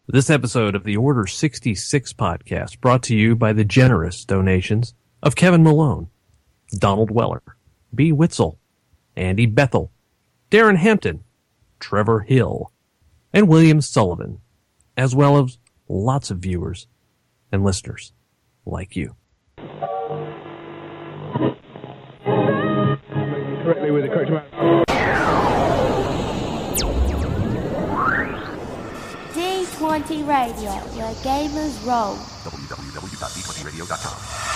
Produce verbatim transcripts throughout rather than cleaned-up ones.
This episode of the Order sixty-six podcast brought to you by the generous donations of Kevin Malone, Donald Weller, B. Witzel, Andy Bethel, Darren Hampton, Trevor Hill, and William Sullivan, as well as lots of viewers and listeners like you. Correctly with the correct amount. D twenty Radio, where gamers roll. w w w dot d twenty radio dot com.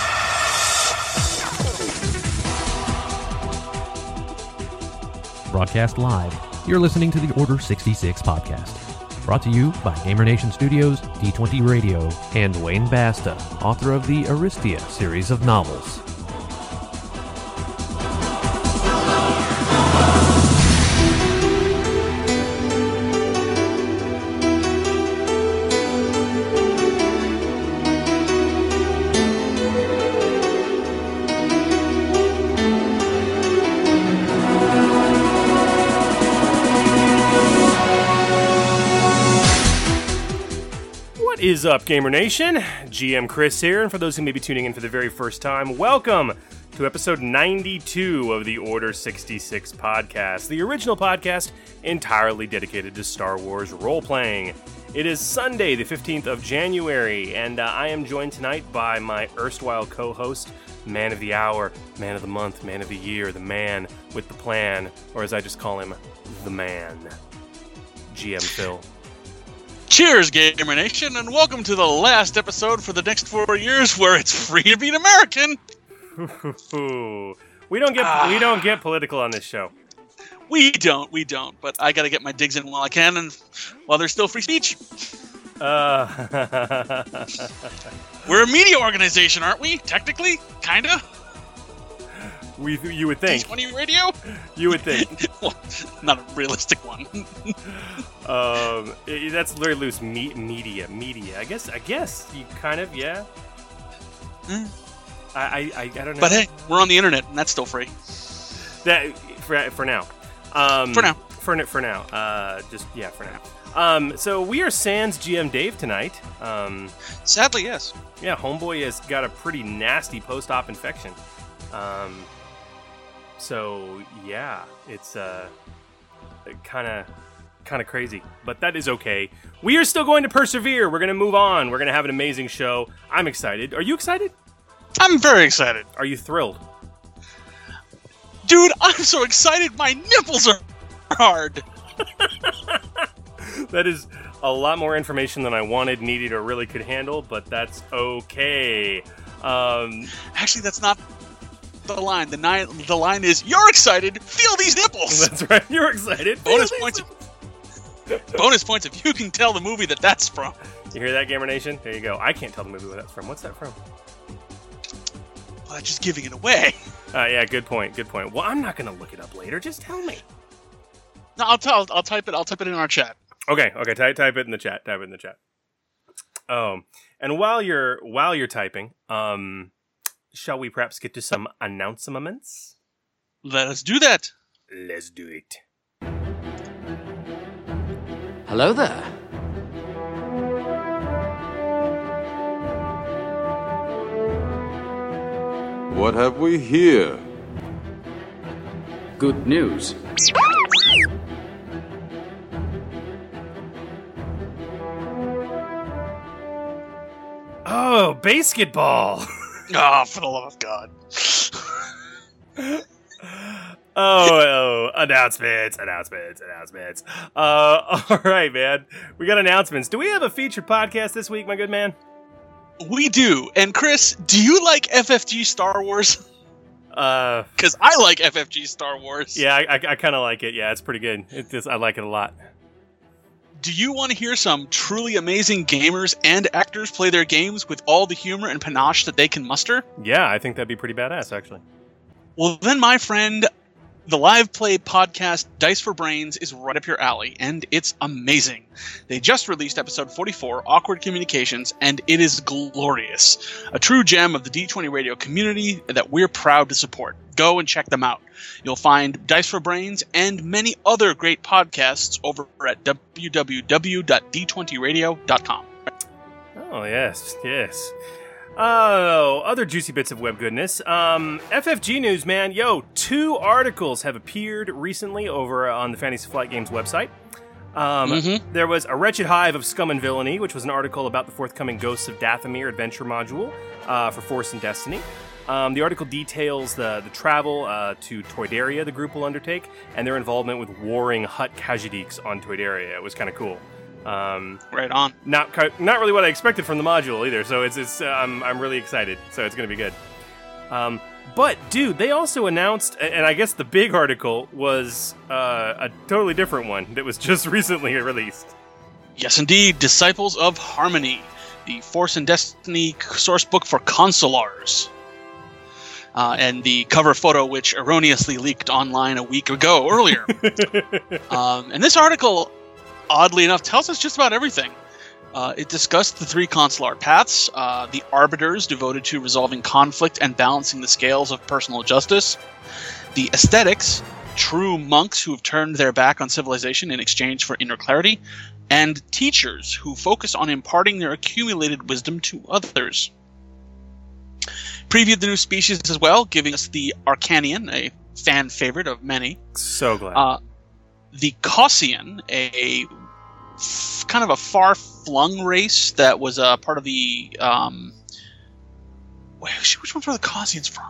Broadcast live, you're listening to the Order sixty-six podcast. Brought to you by Gamer Nation Studios, D twenty Radio, and Wayne Basta, author of the Aristia series of novels. What is up, Gamer Nation? G M Chris here, and for those who may be tuning in for the very first time, welcome to episode ninety-two of the Order sixty-six podcast, the original podcast entirely dedicated to Star Wars role-playing. It is Sunday, the fifteenth of January, and uh, I am joined tonight by my erstwhile co-host, man of the hour, man of the month, man of the year, the man with the plan, or as I just call him, the man, G M Phil. Cheers, Gamer Nation, and welcome to the last episode for the next four years where it's free to be an American. we don't get ah. we don't get political on this show. We don't, we don't. But I got to get my digs in while I can, and while there's still free speech. Uh. We're a media organization, aren't we? Technically, kinda. We, you would think. D twenty Radio? You would think. Well, not a realistic one. um, it, that's very loose. Me- media, media. I guess. I guess you kind of, yeah. Mm. I, I, I, I don't know. But hey, we're on the internet, and that's still free. That for for now. Um, for now. For for now. Uh, just yeah, for now. Um, so we are Sans G M Dave tonight. Um, Sadly, yes. Yeah, homeboy has got a pretty nasty post-op infection. Um. So yeah, it's uh, kind of kind of crazy, but that is okay. We are still going to persevere. We're going to move on. We're going to have an amazing show. I'm excited. Are you excited? I'm very excited. Are you thrilled? Dude, I'm so excited. My nipples are hard. That is a lot more information than I wanted, needed, or really could handle, but that's okay. Um, Actually, that's not the line. The, ni- the line is, you're excited, feel these nipples! That's right, you're excited. Bonus points if, bonus points if you can tell the movie that that's from. You hear that, Gamer Nation? There you go. I can't tell the movie what that's from. What's that from? Well, that's just giving it away. Uh, yeah, good point, good point. Well, I'm not going to look it up later. Just tell me. No, I'll tell. I'll type it. I'll type it in our chat. Okay, okay. Type type it in the chat. Type it in the chat. Um, and while you're while you're typing, um, shall we perhaps get to some announcements? Let us do that. Let's do it. Hello there. What have we here? Good news. Oh, basketball! Oh, for the love of God. oh, oh, announcements, announcements, announcements. Uh, all right, man. We got announcements. Do we have a featured podcast this week, my good man? We do. And Chris, do you like F F G Star Wars? Uh, Because I like F F G Star Wars. Yeah, I, I, I kind of like it. Yeah, it's pretty good. It just, I like it a lot. Do you want to hear some truly amazing gamers and actors play their games with all the humor and panache that they can muster? Yeah, I think that'd be pretty badass, actually. Well, then, my friend, The live play podcast Dice for Brains is right up your alley, and it's amazing. They just released episode forty-four, Awkward Communications, and it is glorious. A true gem of the D twenty Radio community that we're proud to support. Go and check them out. You'll find Dice for Brains and many other great podcasts over at w w w dot d twenty radio dot com. Oh, yes, yes. Oh, other juicy bits of web goodness. Um, F F G news, man. Yo, two articles have appeared recently over on the Fantasy Flight Games website. Um, mm-hmm. There was A Wretched Hive of Scum and Villainy, which was an article about the forthcoming Ghosts of Dathomir adventure module uh, for Force and Destiny. Um, the article details the, the travel uh, to Toydaria the group will undertake, and their involvement with warring Hutt Khajidiks on Toydaria. It was kind of cool. Um, right on. Not not really what I expected from the module either, so it's it's uh, I'm I'm really excited. So it's gonna be good. Um, but dude, they also announced, and I guess the big article was uh, a totally different one that was just recently released. Yes, indeed, Disciples of Harmony, the Force and Destiny sourcebook for consulars. Uh, and the cover photo, which erroneously leaked online a week ago earlier. um, and this article, oddly enough, tells us just about everything. Uh, it discussed the three consular paths, uh, the arbiters devoted to resolving conflict and balancing the scales of personal justice, the aesthetics, true monks who have turned their back on civilization in exchange for inner clarity, and teachers who focus on imparting their accumulated wisdom to others. Previewed the new species as well, giving us the Arcanian, a fan favorite of many. So glad. Uh, the Caussian, a f- kind of a far-flung race that was a part of the... Um, which, which ones were the Caussians from?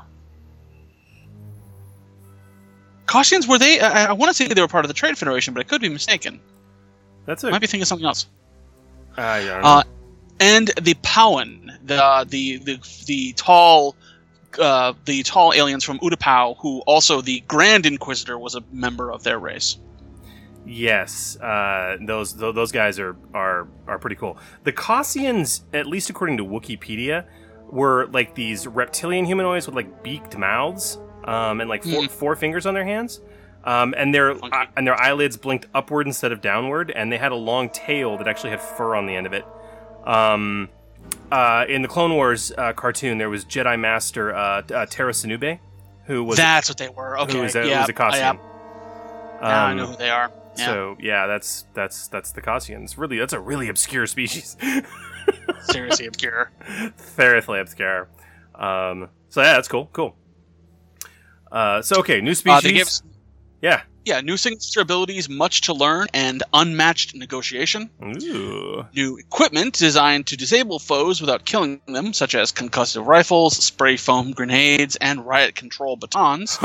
Caussians, were they... I, I want to say they were part of the Trade Federation, but I could be mistaken. That's a... I might be thinking of something else. Uh, yeah, I don't know. Uh, and the Powan, the the the, the tall... Uh, the tall aliens from Utapau, who also the Grand Inquisitor was a member of their race. Yes, uh, those th- those guys are, are are pretty cool. The Caussians, at least according to Wikipedia, were like these reptilian humanoids with like beaked mouths um, and like four, mm. four fingers on their hands, um, and their uh, and their eyelids blinked upward instead of downward, and they had a long tail that actually had fur on the end of it. Um, uh, in the Clone Wars uh, cartoon, there was Jedi Master uh, uh, Terra Sinube, who was that's what they were. Okay, who was a, yeah, who was a Caussian. Um, now I know who they are. Yeah. So yeah, that's that's that's the Caussians. Really, that's a really obscure species. Seriously obscure. Thoroughly obscure. Um, so yeah, that's cool. Cool. Uh, so okay, new species. Uh, they gave, yeah. Yeah, new signature abilities, much to learn, and unmatched negotiation. Ooh. New equipment designed to disable foes without killing them, such as concussive rifles, spray foam grenades, and riot control batons.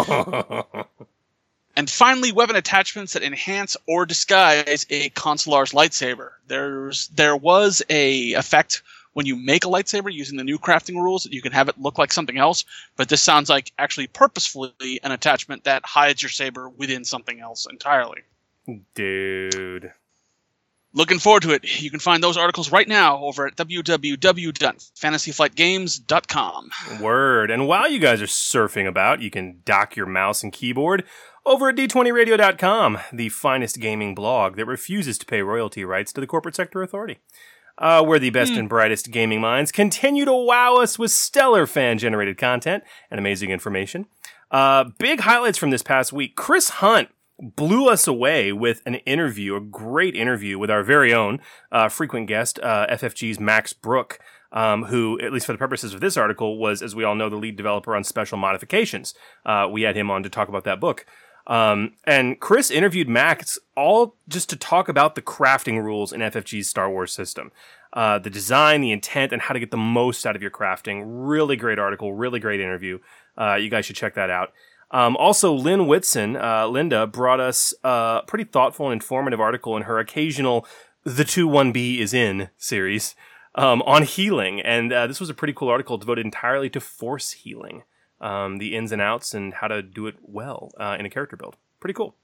And finally, weapon attachments that enhance or disguise a consular's lightsaber. There's there was a effect when you make a lightsaber using the new crafting rules that you can have it look like something else, but this sounds like actually purposefully an attachment that hides your saber within something else entirely. Dude. Looking forward to it. You can find those articles right now over at w w w dot fantasy flight games dot com. Word. And while you guys are surfing about, you can dock your mouse and keyboard over at d twenty radio dot com, the finest gaming blog that refuses to pay royalty rights to the corporate sector authority. Uh, where the best mm. and brightest gaming minds continue to wow us with stellar fan-generated content and amazing information. Uh, big highlights from this past week. Chris Hunt blew us away with an interview, a great interview with our very own uh, frequent guest, uh, F F G's Max Brook, um, who, at least for the purposes of this article, was, as we all know, the lead developer on Special Modifications. Uh, we had him on to talk about that book. Um, and Chris interviewed Max all just to talk about the crafting rules in F F G's Star Wars system. Uh, the design, the intent, and how to get the most out of your crafting. Really great article, really great interview. Uh, you guys should check that out. Um, also, Lynn Whitson, uh, Linda, brought us a pretty thoughtful and informative article in her occasional The two one B is in series um, on healing. And uh, this was a pretty cool article devoted entirely to force healing. Um, the ins and outs and how to do it well uh, in a character build. Pretty cool.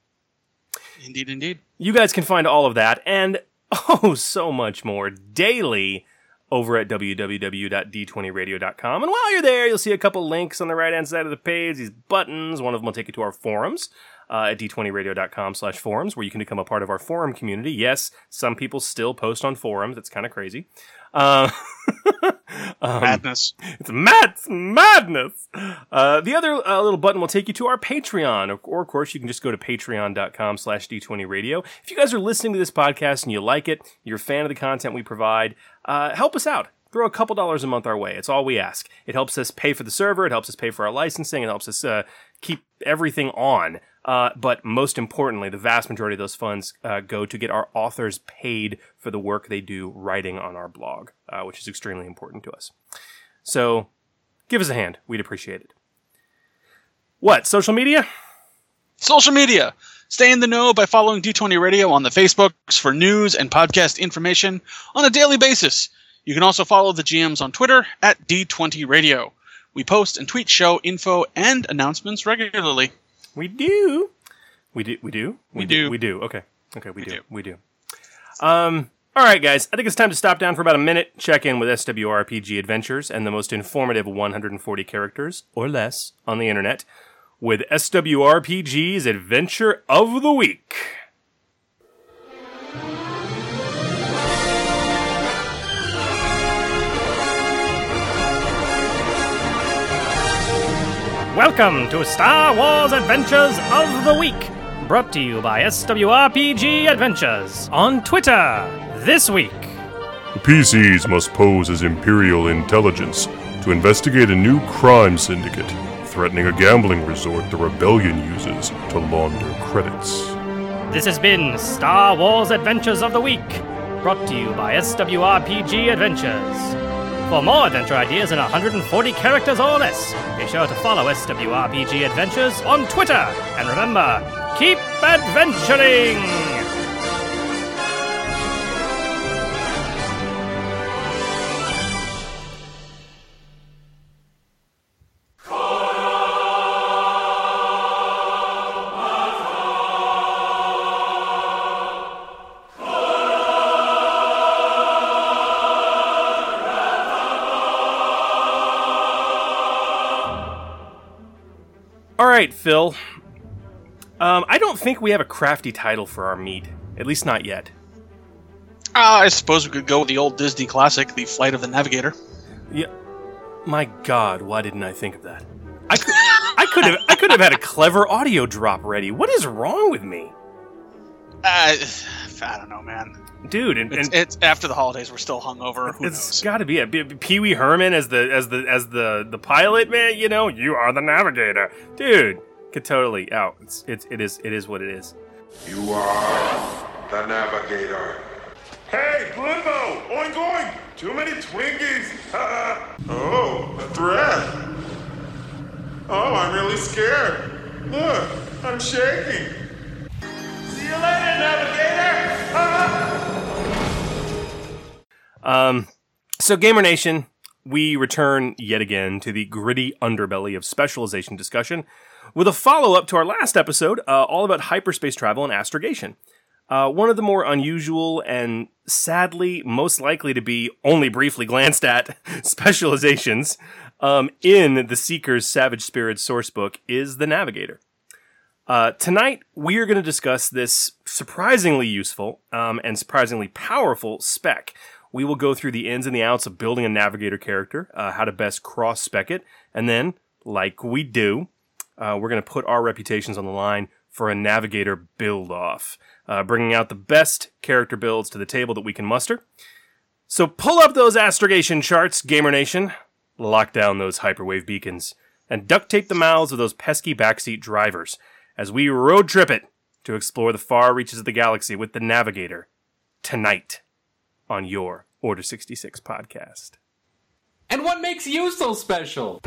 Indeed, indeed. You guys can find all of that and oh, so much more daily over at w w w dot d twenty radio dot com. And while you're there, you'll see a couple links on the right-hand side of the page, these buttons. One of them will take you to our forums uh, at d twenty radio dot com slash forums, where you can become a part of our forum community. Yes, some people still post on forums. It's kind of crazy. Uh, um, Madness. It's mad, it's madness. Uh, the other uh, little button will take you to our Patreon, or, or of course, you can just go to patreon dot com slash d twenty radio. If you guys are listening to this podcast and you like it, you're a fan of the content we provide, uh, help us out. Throw a couple dollars a month our way. It's all we ask. It helps us pay for the server. It helps us pay for our licensing. It helps us uh, keep everything on. Uh, but most importantly, the vast majority of those funds uh, go to get our authors paid for the work they do writing on our blog, uh, which is extremely important to us. So give us a hand. We'd appreciate it. What, social media? Social media. Stay in the know by following D twenty Radio on the Facebooks for news and podcast information on a daily basis. You can also follow the G Ms on Twitter at D twenty Radio. We post and tweet show info and announcements regularly. We do. We do. We do. We do. We do. Okay. Okay. We, We do. do. We do. Um. All right, guys. I think it's time to stop down for about a minute, check in with S W R P G Adventures and the most informative one hundred forty characters or less on the internet with S W R P G's Adventure of the Week. Welcome to Star Wars Adventures of the Week, brought to you by S W R P G Adventures on Twitter this week. The P Cs must pose as Imperial intelligence to investigate a new crime syndicate threatening a gambling resort the Rebellion uses to launder credits. This has been Star Wars Adventures of the Week, brought to you by S W R P G Adventures. For more adventure ideas in one hundred forty characters or less, be sure to follow S W R P G Adventures on Twitter. And remember, keep adventuring! All right, Phil. Um, I don't think we have a crafty title for our meet. At least not yet. Uh, I suppose we could go with the old Disney classic, The Flight of the Navigator. Yeah. My God, why didn't I think of that? I could, I could have, I could have had a clever audio drop ready. What is wrong with me, Uh, I don't know, man. dude? And, It's, and it's after the holidays. We're still hungover. Who it's knows? got to be it. P- Pee Wee Herman as the as the as the the pilot, man. You know, you are the navigator, dude. Could totally out. It's it's it is it is what it is. You are the navigator. Hey, Blimbo! Oink oink! Too many Twinkies! Oh, a threat! Oh, I'm really scared. Look, I'm shaking. See you later, navigator! Um, so Gamer Nation, we return yet again to the gritty underbelly of specialization discussion with a follow-up to our last episode, uh, all about hyperspace travel and astrogation. Uh, one of the more unusual and sadly most likely to be only briefly glanced at specializations um, in the Seeker's Savage Spirit sourcebook is the Navigator. Uh, tonight, we are going to discuss this surprisingly useful um, and surprisingly powerful spec. We will go through the ins and the outs of building a Navigator character, uh, how to best cross-spec it, and then, like we do, uh, we're going to put our reputations on the line for a Navigator build-off, uh, bringing out the best character builds to the table that we can muster. So pull up those astrogation charts, Gamer Nation, lock down those hyperwave beacons, and duct tape the mouths of those pesky backseat drivers as we road trip it to explore the far reaches of the galaxy with the Navigator tonight on your Order sixty-six podcast. And what makes you so special?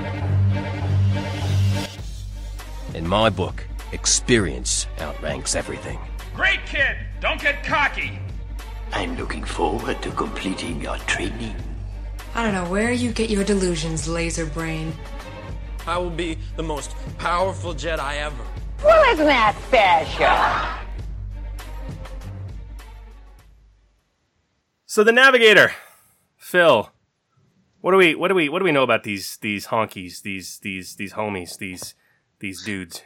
In my book, experience outranks everything. Great kid! Don't get cocky! I'm looking forward to completing your training. I don't know where you get your delusions, laser brain. I will be the most powerful Jedi ever. Well, isn't that special? So the Navigator, Phil, what do we what do we what do we know about these these honkies, these these these homies, these these dudes?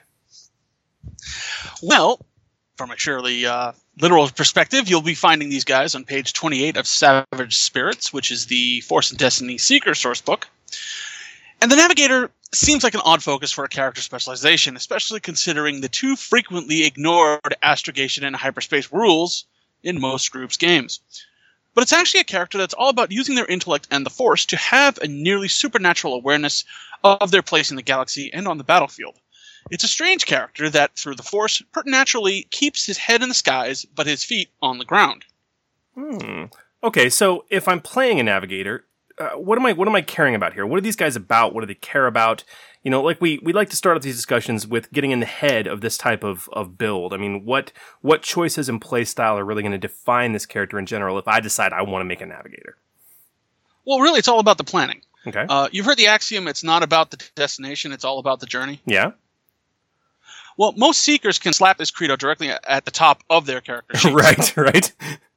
Well, from a surely uh, literal perspective, you'll be finding these guys on page twenty-eight of Savage Spirits, which is the Force and Destiny Seeker source book. And the Navigator seems like an odd focus for a character specialization, especially considering the too frequently ignored astrogation and hyperspace rules in most groups' games. But it's actually a character that's all about using their intellect and the Force to have a nearly supernatural awareness of their place in the galaxy and on the battlefield. It's a strange character that, through the Force, preternaturally keeps his head in the skies, but his feet on the ground. Hmm. Okay, so if I'm playing a Navigator, uh, what am I what am I caring about here? What are these guys about? What do they care about? You know, like we we like to start off these discussions with getting in the head of this type of, of build. I mean, what what choices and play style are really going to define this character in general if I decide I want to make a Navigator? Well, really, it's all about the planning. Okay. Uh, you've heard the axiom, it's not about the destination, it's all about the journey. Yeah. Well, most Seekers can slap this credo directly at the top of their character sheet. Right, right.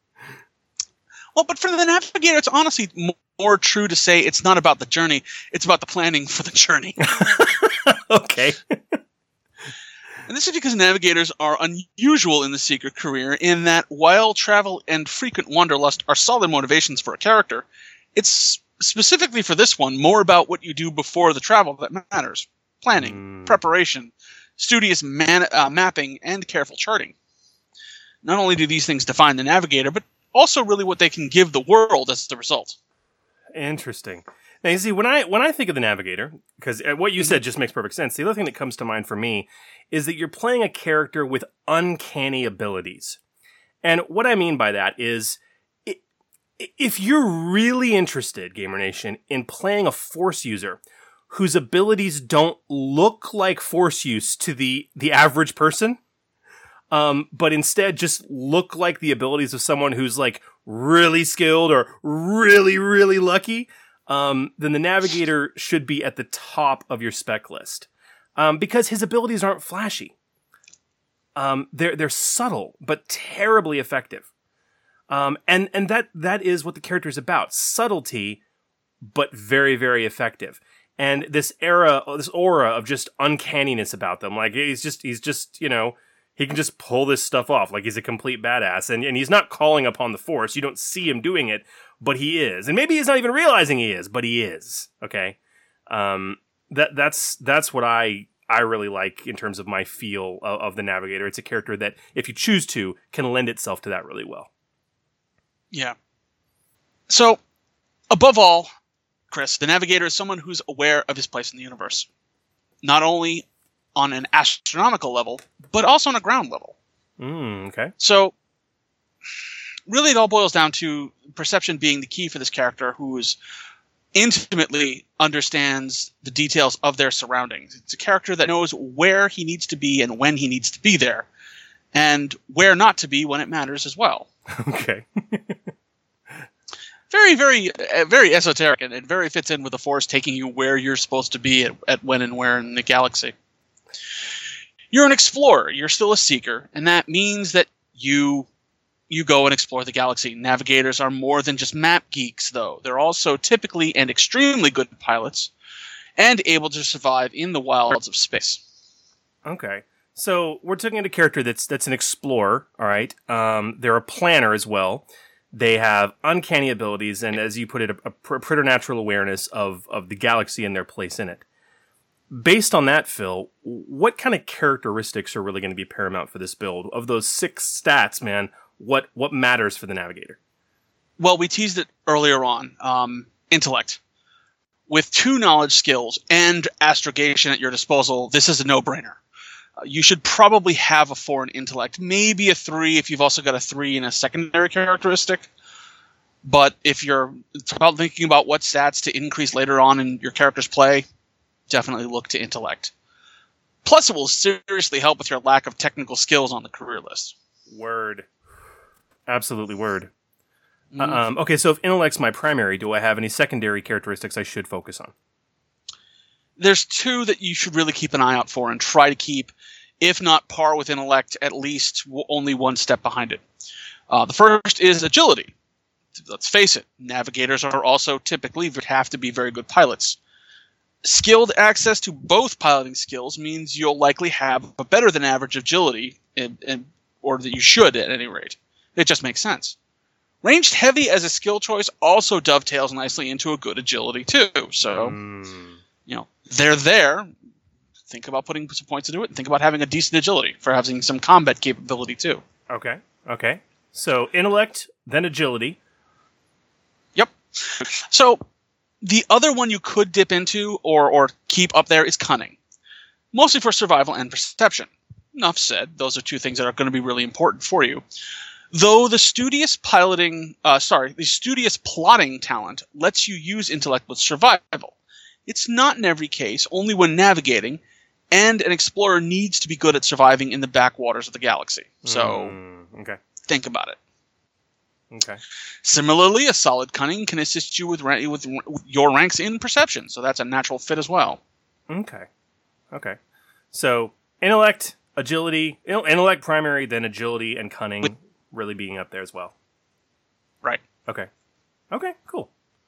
Well, but for the Navigator, it's honestly more true to say it's not about the journey, it's about the planning for the journey. Okay. And this is because Navigators are unusual in the Seeker career in that while travel and frequent wanderlust are solid motivations for a character, it's specifically for this one more about what you do before the travel that matters. Planning, mm. preparation, studious man- uh, mapping, and careful charting. Not only do these things define the Navigator, but also really what they can give the world as the result. Interesting. Now, you see, when I when I think of the Navigator, because what you said just makes perfect sense, the other thing that comes to mind for me is that you're playing a character with uncanny abilities. And what I mean by that is, if you're really interested, Gamer Nation, in playing a Force user whose abilities don't look like Force use to the, the average person, um, but instead just look like the abilities of someone who's like really skilled or really, really lucky, um, then the Navigator should be at the top of your spec list. Um, because his abilities aren't flashy. Um, they're, they're subtle, but terribly effective. Um, and, and that, that is what the character is about. Subtlety, but very, very effective. And this era, this aura of just uncanniness about them. Like, he's just, he's just, you know, he can just pull this stuff off. Like, he's a complete badass. And, and he's not calling upon the Force. You don't see him doing it, but he is. And maybe he's not even realizing he is, but he is. Okay? Um, that, that's, that's what I, I really like in terms of my feel of, of the Navigator. It's a character that, if you choose to, can lend itself to that really well. Yeah. So, above all, Chris, the Navigator is someone who's aware of his place in the universe. Not only on an astronomical level, but also on a ground level. Mm, okay. So, really it all boils down to perception being the key for this character who is intimately understands the details of their surroundings. It's a character that knows where he needs to be and when he needs to be there, and where not to be when it matters as well. Okay. Very, very, uh, very esoteric, and it very fits in with the Force taking you where you're supposed to be at, at when and where in the galaxy. You're an explorer. You're still a seeker, and that means that you you go and explore the galaxy. Navigators are more than just map geeks, though. They're also typically and extremely good pilots, and able to survive in the wilds of space. Okay. So we're taking a character that's that's an explorer, all right? Um, they're a planner as well. They have uncanny abilities, and as you put it, a, a preternatural awareness of, of the galaxy and their place in it. Based on that, Phil, what kind of characteristics are really going to be paramount for this build? Of those six stats, man, what what matters for the Navigator? Well, we teased it earlier on. Um, intellect. With two knowledge skills and astrogation at your disposal, this is a no-brainer. Uh, you should probably have a four in intellect, maybe a three if you've also got a three in a secondary characteristic. But if you're about thinking about what stats to increase later on in your character's play, definitely look to intellect. Plus, it will seriously help with your lack of technical skills on the career list. Word. Absolutely word. Mm. Uh, um, okay, so if intellect's my primary, do I have any secondary characteristics I should focus on? There's two that you should really keep an eye out for and try to keep, if not par with intellect, at least only one step behind it. Uh, the first is agility. let's face it, navigators are also typically have to be very good pilots. Skilled access to both piloting skills means you'll likely have a better than average agility, in, in, or that you should at any rate. It just makes sense. Ranged heavy as a skill choice also dovetails nicely into a good agility too. So, mm. you know, they're there. Think about putting some points into it, and think about having a decent agility for having some combat capability too. Okay, okay. So intellect, then agility. Yep. So the other one you could dip into or or keep up there is cunning, mostly for survival and perception. Enough said. Those are two things that are going to be really important for you. Though the studious piloting, uh, sorry, the studious plotting talent lets you use intellect with survival. It's not in every case, only when navigating, and an explorer needs to be good at surviving in the backwaters of the galaxy. So, mm, okay. Think about it. Okay. Similarly, a solid cunning can assist you with, ra- with with your ranks in perception, so that's a natural fit as well. Okay. Okay. So, intellect, agility, intellect primary, then agility and cunning with, really being up there as well. Right. Okay. Okay, cool.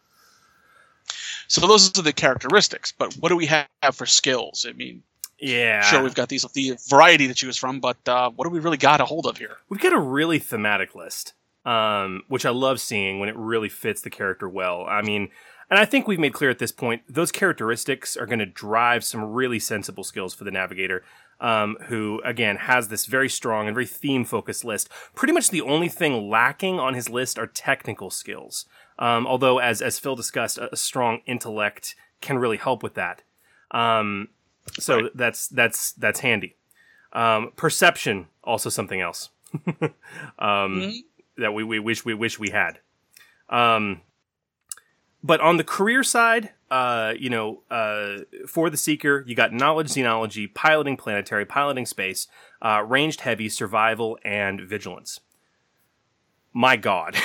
So those are the characteristics, but what do we have for skills? I mean, yeah, sure, we've got these the variety to choose from, but uh, what do we really got a hold of here? We've got a really thematic list, um, which I love seeing when it really fits the character well. I mean, and I think we've made clear at this point, those characteristics are going to drive some really sensible skills for the Navigator, um, who, again, has this very strong and very theme-focused list. Pretty much the only thing lacking on his list are technical skills. Um, although, as as Phil discussed, a, a strong intellect can really help with that. Um, so right. that's that's that's handy. Um, perception, also something else um, mm-hmm. that we, we wish we wish we had. Um, but on the career side, uh, you know, uh, for the Seeker, you got knowledge, xenology, piloting planetary, piloting space, uh, ranged heavy, survival, and vigilance. My God.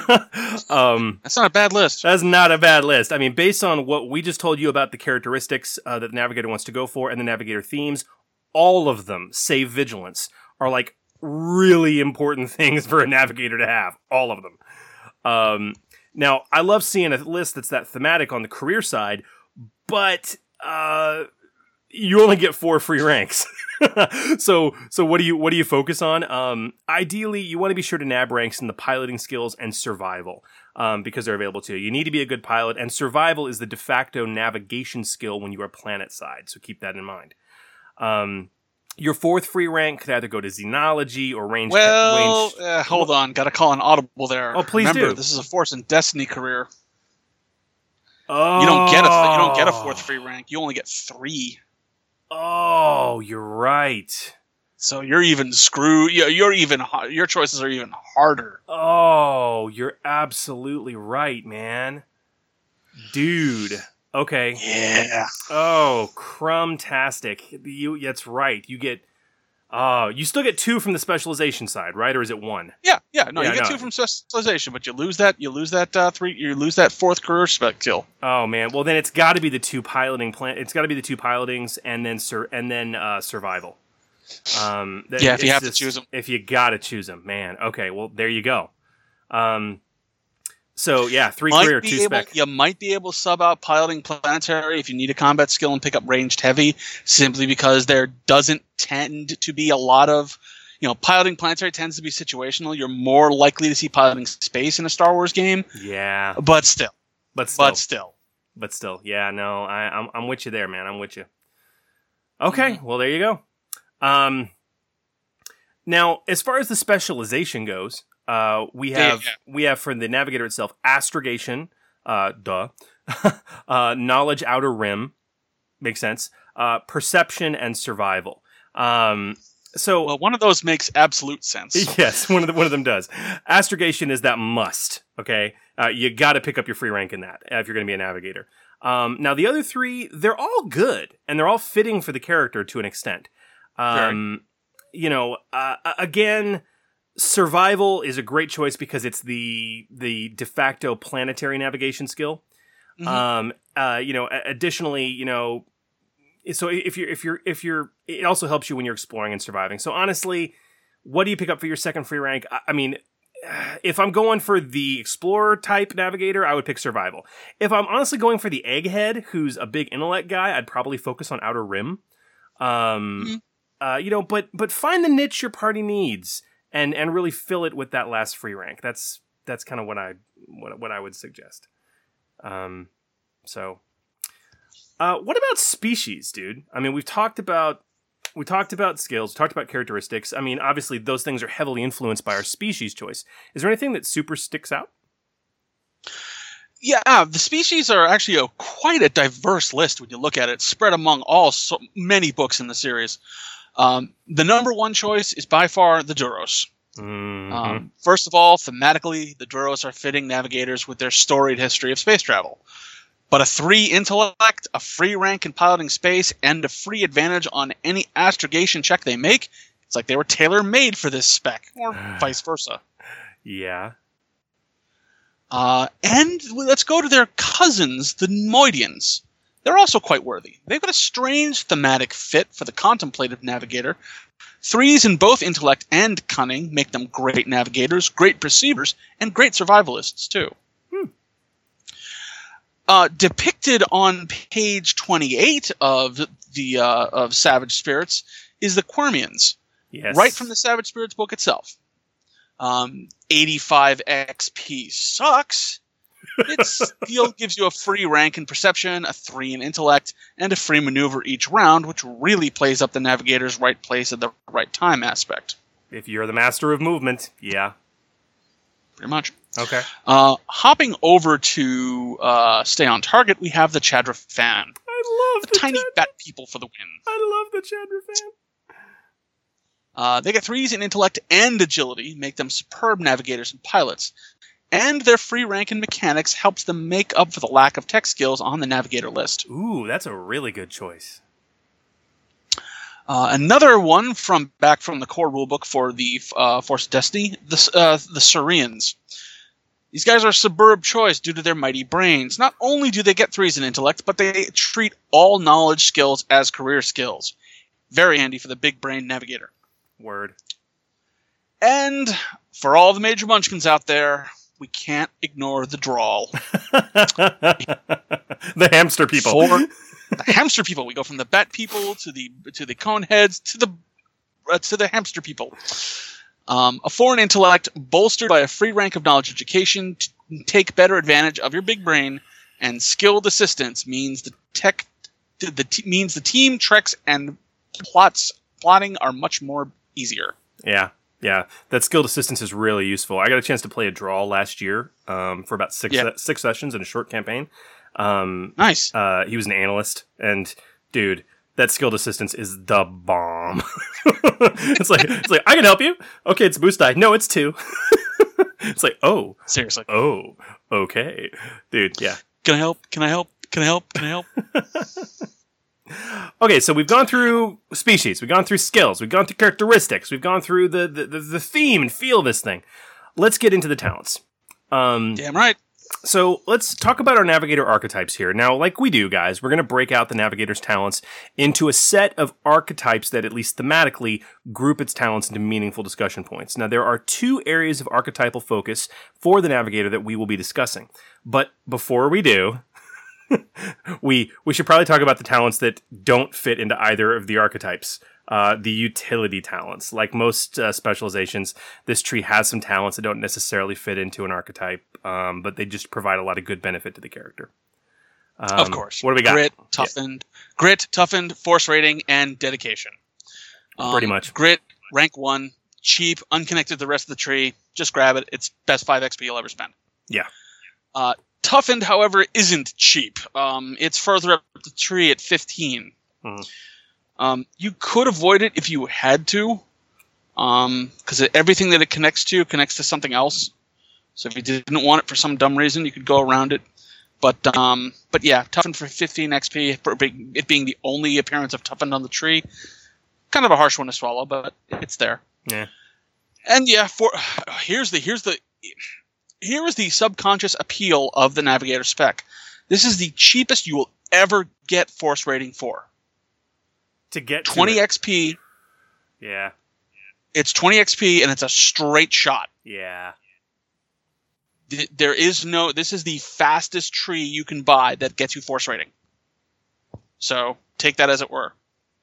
um, that's not a bad list. That's not a bad list. I mean, based on what we just told you about the characteristics uh, that the Navigator wants to go for and the Navigator themes, all of them, save vigilance, are like really important things for a Navigator to have. All of them. Um, now, I love seeing a list that's that thematic on the career side, but uh, you only get four free ranks. so, so what do you what do you focus on? Um, ideally, you want to be sure to nab ranks in the piloting skills and survival, um, because they're available to you. You need to be a good pilot, and survival is the de facto navigation skill when you are planet side. So keep that in mind. Um, your fourth free rank could either go to xenology or range. Well, range... Uh, hold on, got to call an audible there. Oh, please Remember, do. This is a Force and Destiny career. Oh, you don't get a you don't get a fourth free rank. You only get three. Oh, you're right. So you're even screwed. You're even your choices are even harder. Oh, you're absolutely right, man. Dude. Okay. Yeah. Oh, crumtastic. You that's right. You get uh you still get two from the specialization side, right? Or is it one? Yeah, yeah. No, yeah, you get no. two from specialization, but you lose that you lose that uh, three you lose that fourth career spec skill. Oh man. Well then it's gotta be the two piloting plan it's gotta be the two pilotings and then sur- and then uh survival. Um th- Yeah, if you have just, to choose them. If you gotta choose them, man. Okay, well there you go. Um So yeah, three might career, be two able, spec. You might be able to sub out piloting planetary if you need a combat skill and pick up ranged heavy, simply because there doesn't tend to be a lot of, you know, piloting planetary tends to be situational. You're more likely to see piloting space in a Star Wars game. Yeah, but still, but still, but still, but still, yeah. No, I, I'm I'm with you there, man. I'm with you. Okay, mm-hmm. Well there you go. Um, now as far as the specialization goes. Uh, we have yeah, yeah. we have for the Navigator itself, astrogation, uh, duh, uh, knowledge outer rim, makes sense. Uh, perception and survival. Um, so well, one of those makes absolute sense. Yes, one of the, one of them does. Astrogation is that must. Okay, uh, you got to pick up your free rank in that if you're going to be a Navigator. Um, now the other three, they're all good and they're all fitting for the character to an extent. Um, sure. You know, uh, again. Survival is a great choice because it's the the de facto planetary navigation skill. Mm-hmm. Um, uh, you know, additionally, you know, so if you're if you're if you're, it also helps you when you're exploring and surviving. So honestly, what do you pick up for your second free rank? I, I mean, if I'm going for the explorer type navigator, I would pick survival. If I'm honestly going for the egghead, who's a big intellect guy, I'd probably focus on Outer Rim. Um, mm-hmm. uh, you know, but but find the niche your party needs and and really fill it with that last free rank. That's that's kind of what I what what I would suggest. Um, so, uh, what about species, dude? I mean, we've talked about. We talked about skills, we talked about characteristics. I mean, obviously, those things are heavily influenced by our species choice. Is there anything that super sticks out? Yeah, the species are actually a, quite a diverse list when you look at it, spread among all so many books in the series. Um, the number one choice is by far the Duros. Mm-hmm. Um, first of all, thematically, the Duros are fitting navigators with their storied history of space travel. But a three intellect, a free rank in piloting space, and a free advantage on any astrogation check they make, it's like they were tailor-made for this spec, or vice versa. Yeah. Uh, and let's go to their cousins, the Moidians. They're also quite worthy. They've got a strange thematic fit for the contemplative navigator. Threes in both intellect and cunning make them great navigators, great perceivers, and great survivalists, too. Uh, depicted on page twenty-eight of the uh, of Savage Spirits is the Quirmians, yes. right from the Savage Spirits book itself. Um, eighty-five X P sucks. It still gives you a free rank in perception, a three in intellect, and a free maneuver each round, which really plays up the navigator's right place at the right time aspect. If you're the master of movement, yeah. Pretty much. Okay. Uh, hopping over to uh, stay on target, we have the Chadra Fan. I love the, the tiny Chadra. bat people for the win. I love the Chadra Fan. Uh, they get threes in intellect and agility, make them superb navigators and pilots. And their free rank in mechanics helps them make up for the lack of tech skills on the navigator list. Ooh, that's a really good choice. Uh, another one from back from the core rulebook for the uh, Force of Destiny, the uh, the Surians. These guys are a superb choice due to their mighty brains. Not only do they get threes in intellect, but they treat all knowledge skills as career skills. Very handy for the big brain navigator. Word. And for all the major munchkins out there, we can't ignore the drawl. The hamster people. For the hamster people. We go from the bat people to the to the cone heads to the uh, to the hamster people. Um, a foreign intellect bolstered by a free rank of knowledge education to take better advantage of your big brain, and skilled assistance means the tech the, the t- means the team treks and plots plotting are much more easier. Yeah. Yeah, that skilled assistance is really useful. I got a chance to play a draw last year um, for about six yeah. se- six sessions in a short campaign. Um, nice. Uh, he was an analyst, and dude, that skilled assistance is the bomb. it's like it's like I can help you. Okay, it's boost die. No, it's two. It's like oh, seriously. Oh, okay, dude. Yeah. Can I help? Can I help? Can I help? Can I help? Okay, so we've gone through species, we've gone through skills, we've gone through characteristics, we've gone through the the, the, the theme and feel of this thing. Let's get into the talents. Um, Damn right. So let's talk about our navigator archetypes here. Now, like we do, guys, we're going to break out the navigator's talents into a set of archetypes that, at least thematically, group its talents into meaningful discussion points. Now, there are two areas of archetypal focus for the navigator that we will be discussing. But before we do, we we should probably talk about the talents that don't fit into either of the archetypes. Uh, the utility talents. Like most uh, specializations, this tree has some talents that don't necessarily fit into an archetype, um, but they just provide a lot of good benefit to the character. Um, of course. What do we got? Grit, toughened, yeah. grit, toughened, force rating, and dedication. Um, Pretty much. Grit, rank one, cheap, unconnected to the rest of the tree. Just grab it. It's best five X P you'll ever spend. Yeah. Uh, toughened, however, isn't cheap. Um, it's further up the tree at fifteen. Mm. Um, you could avoid it if you had to, um, because everything that it connects to connects to something else. So if you didn't want it for some dumb reason, you could go around it. But um, but yeah, toughened for fifteen X P, for it being the only appearance of toughened on the tree. Kind of a harsh one to swallow, but it's there. Yeah. And yeah, for here's the here's the here is the subconscious appeal of the Navigator spec. This is the cheapest you will ever get force rating for. To get to twenty it. X P. Yeah. It's twenty X P and it's a straight shot. Yeah. th- there is no. This is the fastest tree you can buy that gets you force rating. So take that as it were.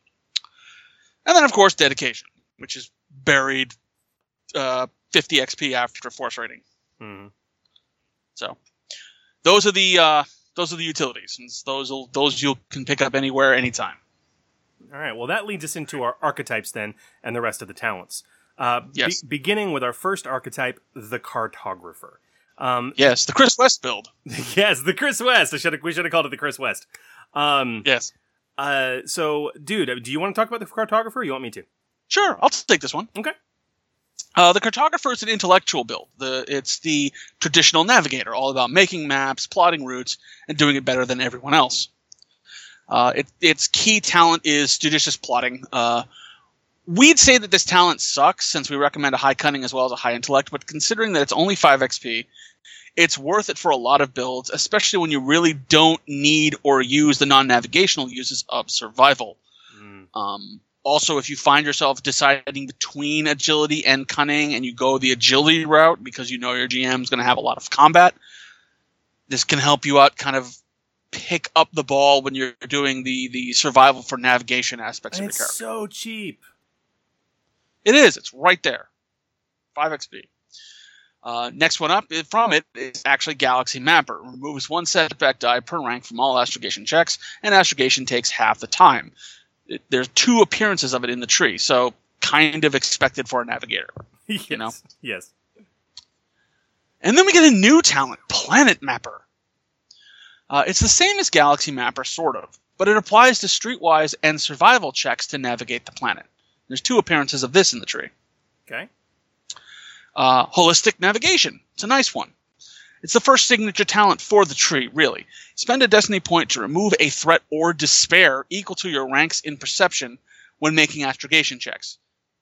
And then, of course, dedication, which is buried uh, fifty X P after force rating. Mm-hmm. So those are the uh, those are the utilities. And those will, those you can pick up anywhere, anytime. All right. Well, that leads us into our archetypes then, and the rest of the talents. Uh, yes. Be- beginning with our first archetype, the cartographer. Um, yes, the Chris West build. yes, the Chris West. I should we should have called it the Chris West. Um, yes. Uh, so, dude, do you want to talk about the cartographer? Or you want me to? Sure, I'll take this one. Okay. Uh, the cartographer is an intellectual build. The it's the traditional navigator, all about making maps, plotting routes, and doing it better than everyone else. Uh, it, its key talent is judicious plotting. Uh, we'd say that this talent sucks since we recommend a high cunning as well as a high intellect, but considering that it's only five X P, it's worth it for a lot of builds, especially when you really don't need or use the non-navigational uses of survival. Mm. Um, also, if you find yourself deciding between agility and cunning and you go the agility route because you know your G M is going to have a lot of combat, this can help you out kind of pick up the ball when you're doing the, the survival for navigation aspects and of your it's character. So cheap. It is. It's right there. five X P. Uh, next one up from it is actually Galaxy Mapper. Removes one setback die per rank from all astrogation checks, and astrogation takes half the time. It, there's two appearances of it in the tree, so kind of expected for a navigator. yes. You know? Yes. And then we get a new talent, Planet Mapper. Uh, it's the same as Galaxy Mapper, sort of, but it applies to streetwise and survival checks to navigate the planet. There's two appearances of this in the tree. Okay. Uh, holistic navigation. It's a nice one. It's the first signature talent for the tree, really. Spend a destiny point to remove a threat or despair equal to your ranks in perception when making astrogation checks.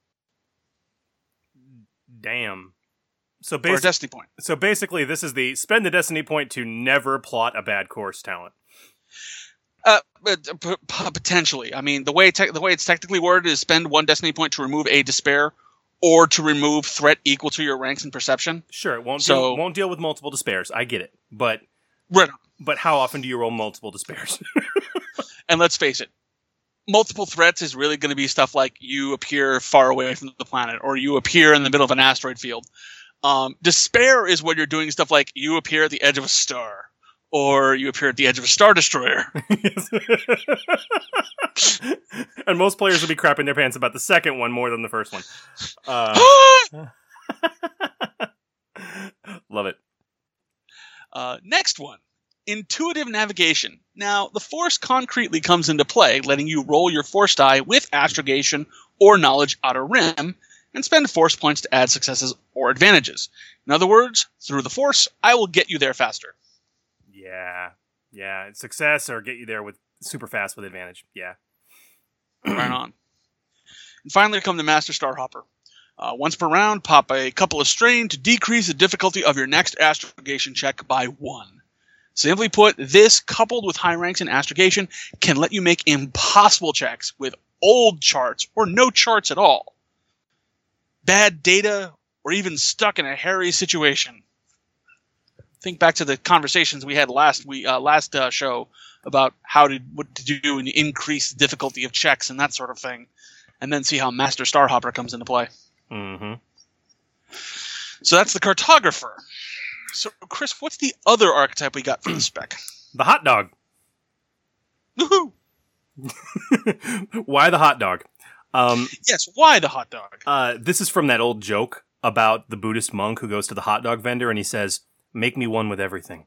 Damn. So For a basi- destiny point. So basically, this is the spend the destiny point to never plot a bad course talent. Uh, but, p- p- potentially. I mean, the way te- the way it's technically worded is spend one destiny point to remove a despair or to remove threat equal to your ranks in perception. Sure, it won't So- deal, won't deal with multiple despairs. I get it, but Right. but how often do you roll multiple despairs? And let's face it, multiple threats is really going to be stuff like you appear far away from the planet or you appear in the middle of an asteroid field. Um, despair is when you're doing stuff like you appear at the edge of a star or you appear at the edge of a star destroyer. And most players will be crapping their pants about the second one more than the first one. Uh, love it. Uh, next one, intuitive navigation. Now, the Force concretely comes into play, letting you roll your Force die with astrogation or knowledge outer rim, and spend Force points to add successes or advantages. In other words, through the Force, I will get you there faster. Yeah, yeah, it's success or get you there with super fast with advantage. Yeah, right on. And finally, come the Master Starhopper. Uh, once per round, pop a couple of strain to decrease the difficulty of your next astrogation check by one. Simply put, this, coupled with high ranks in astrogation, can let you make impossible checks with old charts or no charts at all. Bad data, or even stuck in a hairy situation. Think back to the conversations we had last we uh, last uh, show about how to what to do and increase the difficulty of checks and that sort of thing, and then see how Master Starhopper comes into play. Mm-hmm. So that's the cartographer. So, Chris, what's the other archetype we got for the spec? The hot dog. Woohoo! Why the hot dog? Um, yes, why the hot dog? Uh, this is from that old joke about the Buddhist monk who goes to the hot dog vendor and he says, "Make me one with everything."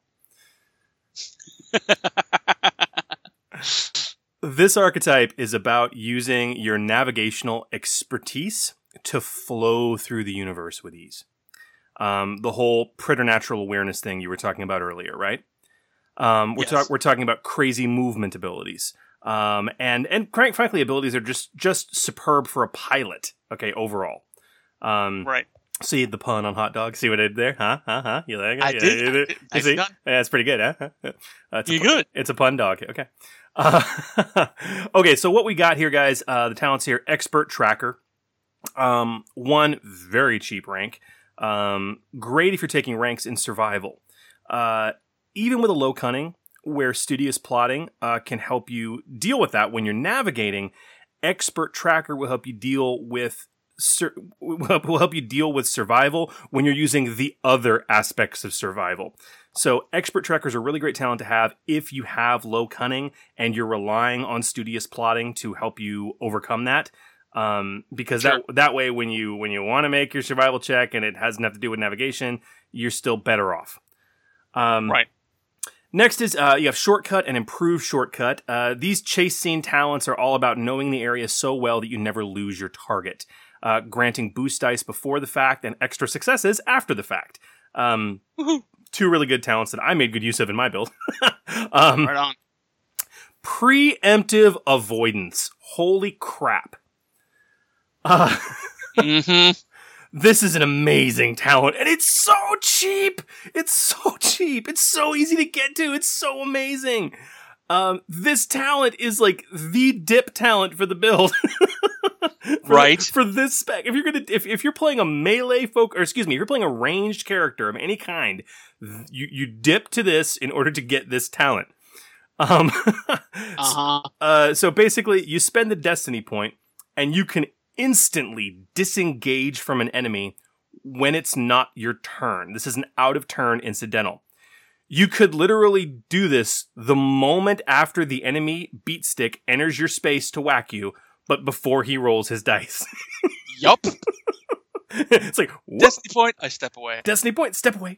This archetype is about using your navigational expertise to flow through the universe with ease. Um, the whole preternatural awareness thing you were talking about earlier, right? Um, we're, Yes. talk- we're talking about crazy movement abilities. Um, and, and crank, frankly, abilities are just, just superb for a pilot. Okay. Overall. Um, right. See the pun on hot dog? See what I did there? Huh? Huh? Huh? You like it? I Yeah, did. you I did. You Nicely see? done. Yeah, it's pretty good, huh? Uh, it's You're a, pun- good. It's a pun dog. Okay. Uh, okay. So what we got here, guys, uh, the talents here, expert tracker, um, one very cheap rank. Um, great if you're taking ranks in survival. Uh, even with a low cunning, where studious plotting uh, can help you deal with that when you're navigating, expert tracker will help you deal with sur- will help you deal with survival when you're using the other aspects of survival. So expert trackers are really great talent to have if you have low cunning and you're relying on studious plotting to help you overcome that. Um, because sure. that that way, when you when you want to make your survival check and it has nothing to do with navigation, you're still better off. Um, right. Next is uh, you have shortcut and improved shortcut. Uh, these chase scene talents are all about knowing the area so well that you never lose your target, uh, granting boost dice before the fact and extra successes after the fact. Um, two really good talents that I made good use of in my build. um, right on. Preemptive avoidance. Holy crap. Uh, mm-hmm. This is an amazing talent, and it's so cheap. It's so cheap. It's so easy to get to. It's so amazing. Um, this talent is like the dip talent for the build, for, right? For this spec, if you're gonna, if if you're playing a melee folk, or excuse me, if you're playing a ranged character of any kind, you you dip to this in order to get this talent. Um, uh-huh. uh, so basically, you spend the destiny point, and you can instantly disengage from an enemy when it's not your turn. This is an out of turn incidental. You could literally do this the moment after the enemy beat stick enters your space to whack you, but before he rolls his dice. Yup. It's like, whoop. Destiny point, I step away. Destiny point, step away.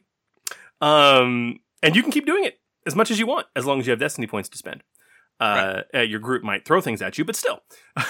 Um, and you can keep doing it as much as you want, as long as you have destiny points to spend. Uh, right. uh, your group might throw things at you, but still.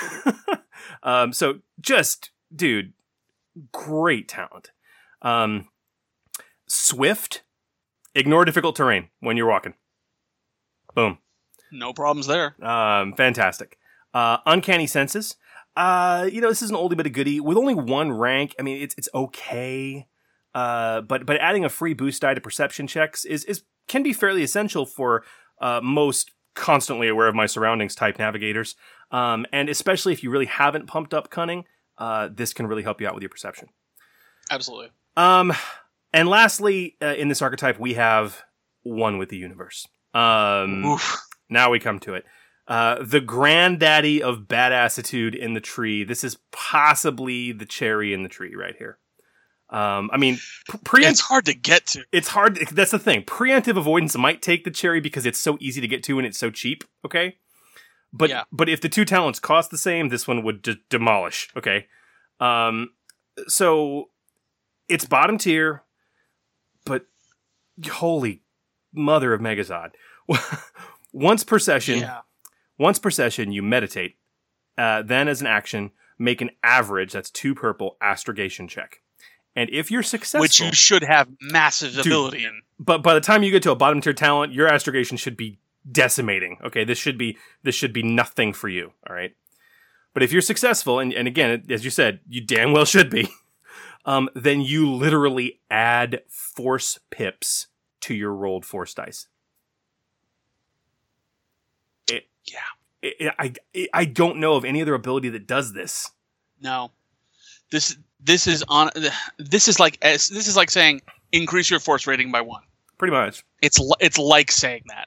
um, so just, dude, great talent. Um, Swift, ignore difficult terrain when you're walking. Boom. No problems there. Um, fantastic. Uh, Uncanny Senses. Uh, you know, this is an oldie but a goodie. With only one rank, I mean, it's it's okay. Uh, but but adding a free boost die to perception checks is is can be fairly essential for uh, most constantly aware of my surroundings type navigators. Um, and especially if you really haven't pumped up cunning, uh, this can really help you out with your perception. Absolutely. Um, and lastly, uh, in this archetype, we have One with the Universe. Um, Oof. Now we come to it. Uh, the granddaddy of badassitude in the tree. This is possibly the cherry in the tree right here. Um, I mean, pre- it's hard to get to. It's hard. To, that's the thing. Preemptive avoidance might take the cherry because it's so easy to get to and it's so cheap. Okay, but yeah. but if the two talents cost the same, this one would de- demolish. Okay, um, so it's bottom tier, but holy mother of Megazord! Once per session, yeah. once per session, you meditate. Uh, then, as an action, make an average. That's two purple astrogation check. And if you're successful... Which you should have massive dude, ability in. But by the time you get to a bottom tier talent, your astrogation should be decimating. Okay, this should be this should be nothing for you. All right. But if you're successful, and, and again, as you said, you damn well should be, um, then you literally add force pips to your rolled force dice. It, yeah. It, it, I, it, I don't know of any other ability that does this. No. This... This is on. This is like this is like saying increase your force rating by one. Pretty much. It's it's like saying that.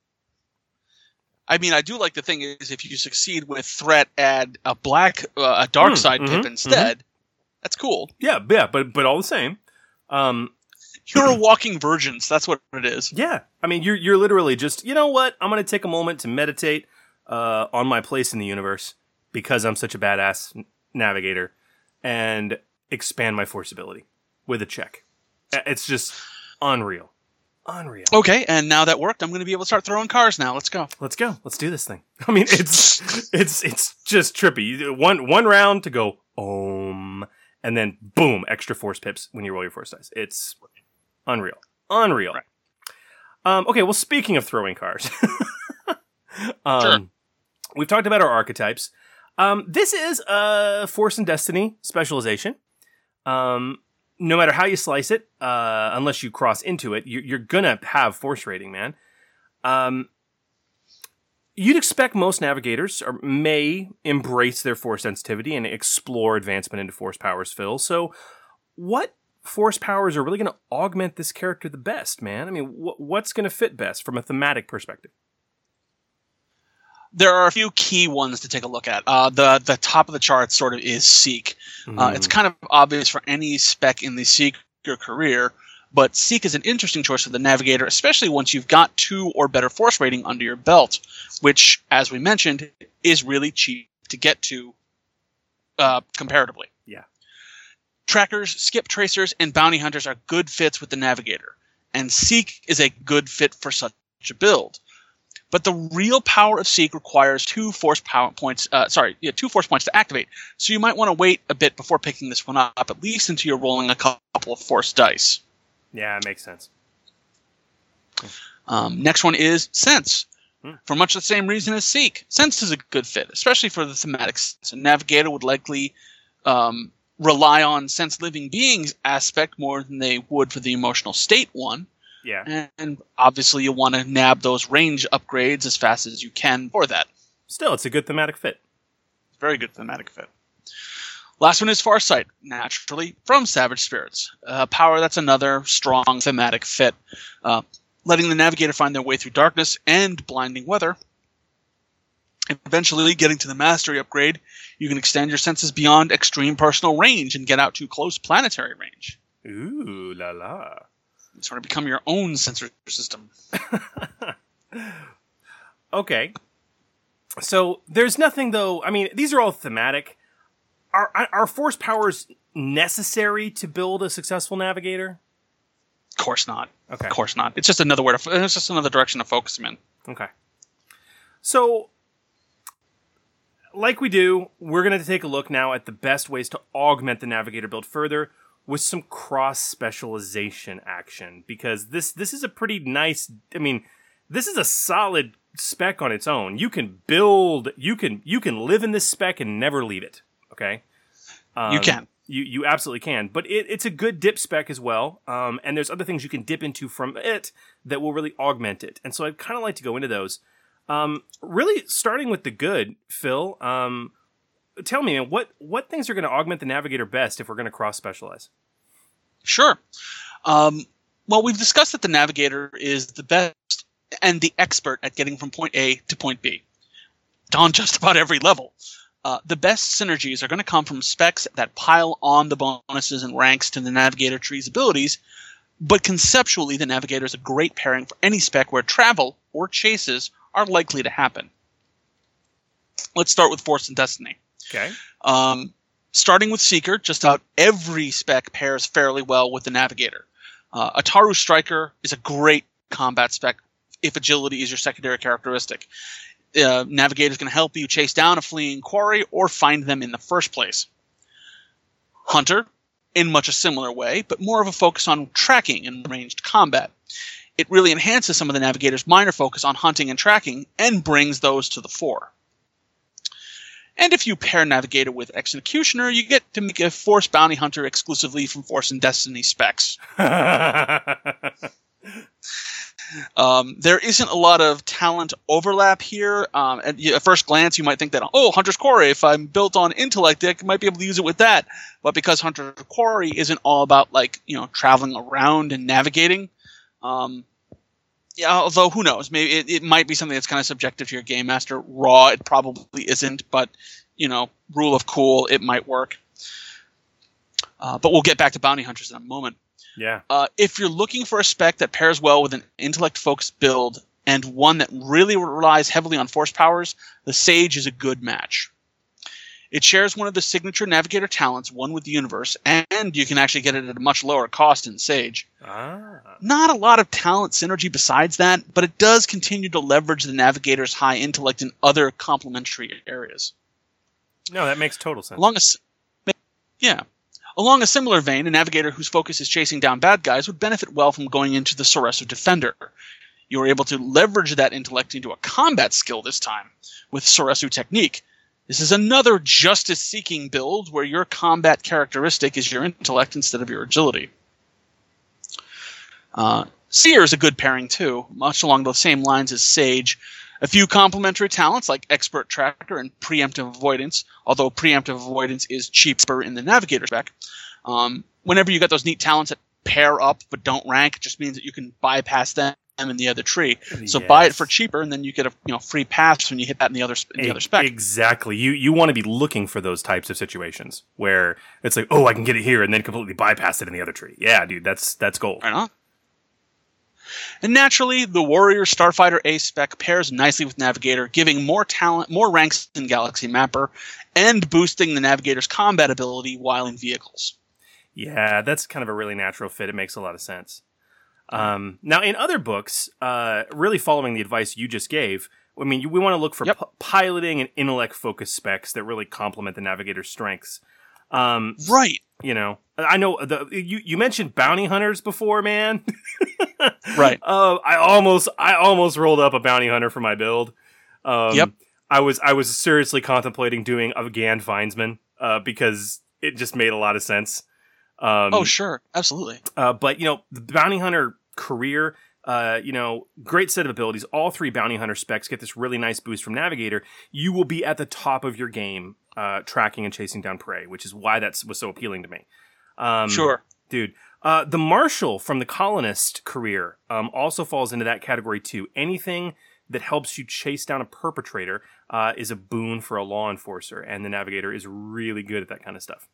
I mean, I do like the thing is if you succeed with threat, add a black, uh, a dark mm, side mm-hmm, pip instead. Mm-hmm. That's cool. Yeah, yeah, but but all the same, um, you're a walking virgins. That's what it is. Yeah, I mean, you're you're literally just you know what? I'm gonna take a moment to meditate uh, on my place in the universe because I'm such a badass navigator. And expand my force ability with a check. It's just unreal. Unreal. Okay, and now that worked, I'm going to be able to start throwing cars now. Let's go. Let's go. Let's do this thing. I mean, it's it's it's just trippy. One one round to go, om, and then boom, extra force pips when you roll your force dice. It's unreal. Unreal. Right. Um, okay, well, speaking of throwing cars. um, sure. We've talked about our archetypes. Um, this is a Force and Destiny specialization. Um, no matter how you slice it, uh, unless you cross into it, you're, you're gonna have Force rating, man. Um, you'd expect most navigators or may embrace their Force sensitivity and explore advancement into Force powers fill. So, what force powers are really going to augment this character the best, man? I mean, wh- what's going to fit best from a thematic perspective? There are a few key ones to take a look at. Uh, the the top of the chart sort of is Seek. Mm. Uh, it's kind of obvious for any spec in the Seeker career, but Seek is an interesting choice for the Navigator, especially once you've got two or better force rating under your belt, which, as we mentioned, is really cheap to get to uh, comparatively. Yeah. Trackers, skip tracers, and bounty hunters are good fits with the Navigator, and Seek is a good fit for such a build. But the real power of Seek requires two force power points. Uh, sorry, yeah, two force points to activate. So you might want to wait a bit before picking this one up, at least until you're rolling a couple of force dice. Yeah, it makes sense. Um, next one is Sense. Hmm. For much the same reason as Seek, Sense is a good fit, especially for the thematic sense. A Navigator would likely um, rely on Sense living beings aspect more than they would for the emotional state one. Yeah. And obviously you want to nab those range upgrades as fast as you can for that. Still, it's a good thematic fit. Very good thematic fit. Last one is Farsight, naturally, from Savage Spirits. A power that's another strong thematic fit. Uh, letting the Navigator find their way through darkness and blinding weather. Eventually, getting to the Mastery upgrade, you can extend your senses beyond extreme personal range and get out to close planetary range. Ooh, la la. Sort of become your own sensor system. Okay. So there's nothing, though. I mean, these are all thematic. Are are force powers necessary to build a successful Navigator? Of course not. Okay. Of course not. It's just another way to. It's just another direction to focus them in. Okay. So, like we do, we're going to take a look now at the best ways to augment the Navigator build further, with some cross-specialization action, because this this is a pretty nice, I mean, this is a solid spec on its own. You can build, you can you can live in this spec and never leave it, okay? Um, you can. You you absolutely can, but it, it's a good dip spec as well, um, and there's other things you can dip into from it that will really augment it, and so I'd kind of like to go into those. Um, really, starting with the good, Phil, um, tell me, man, what, what things are going to augment the Navigator best if we're going to cross-specialize? Sure. Um, well, we've discussed that the Navigator is the best and the expert at getting from point A to point B on just about every level. Uh, the best synergies are going to come from specs that pile on the bonuses and ranks to the Navigator tree's abilities, but conceptually, the Navigator is a great pairing for any spec where travel or chases are likely to happen. Let's start with Force and Destiny. Okay. Um, starting with Seeker, just about every spec pairs fairly well with the Navigator. Uh, Ataru Striker is a great combat spec if agility is your secondary characteristic. Uh, Navigator is going to help you chase down a fleeing quarry or find them in the first place. Hunter, in much a similar way, but more of a focus on tracking and ranged combat. It really enhances some of the Navigator's minor focus on hunting and tracking and brings those to the fore. And if you pair Navigator with Executioner, you get to make a Force Bounty Hunter exclusively from Force and Destiny specs. um, there isn't a lot of talent overlap here. Um, at, at first glance, you might think that, oh, Hunter's Quarry, if I'm built on Intellect, I might be able to use it with that. But because Hunter's Quarry isn't all about, like, you know, traveling around and navigating, um, yeah, although who knows? Maybe it, it might be something that's kind of subjective to your game master. Raw, it probably isn't, but you know, rule of cool, it might work. Uh, but we'll get back to bounty hunters in a moment. Yeah. Uh, if you're looking for a spec that pairs well with an intellect-focused build and one that really relies heavily on force powers, the Sage is a good match. It shares one of the signature Navigator talents, One with the Universe, and you can actually get it at a much lower cost in Sage. Ah. Not a lot of talent synergy besides that, but it does continue to leverage the Navigator's high intellect in other complementary areas. No, that makes total sense. Along a, yeah. Along a similar vein, a Navigator whose focus is chasing down bad guys would benefit well from going into the Soresu Defender. You are able to leverage that intellect into a combat skill this time, with Soresu Technique. This is another justice-seeking build where your combat characteristic is your intellect instead of your agility. Uh, Seer is a good pairing too, much along the same lines as Sage. A few complementary talents like Expert Tracker and Preemptive Avoidance, although Preemptive Avoidance is cheaper in the Navigator spec. Um, whenever you get those neat talents that pair up but don't rank, it just means that you can bypass them in the other tree. So Yes. buy it for cheaper, and then you get a you know free pass when you hit that in the other in the E- other spec. Exactly. You you want to be looking for those types of situations where it's like, oh, I can get it here, and then completely bypass it in the other tree. Yeah, dude, that's that's gold. Right on. And naturally, the Warrior Starfighter A spec pairs nicely with Navigator, giving more talent, more ranks in Galaxy Mapper, and boosting the Navigator's combat ability while in vehicles. Yeah, that's kind of a really natural fit. It makes a lot of sense. Um, now, in other books, uh, really following the advice you just gave, I mean, you, we want to look for Yep. p- piloting and intellect-focused specs that really complement the Navigator's strengths. Um, Right. You know, I know the you, you mentioned bounty hunters before, man. Right. Uh, I almost I almost rolled up a bounty hunter for my build. Um, Yep. I was I was seriously contemplating doing a Gand Findsman uh, because it just made a lot of sense. Um, Oh, sure. Absolutely. uh, but, you know, the bounty hunter career, uh, you know, great set of abilities. All three bounty hunter specs get this really nice boost from Navigator. You will be at the top of your game uh, tracking and chasing down prey, which is why that was so appealing to me. Um, Sure. Dude. Uh, the Marshal from the Colonist career um, also falls into that category, too. Anything that helps you chase down a perpetrator uh, is a boon for a law enforcer, and the Navigator is really good at that kind of stuff.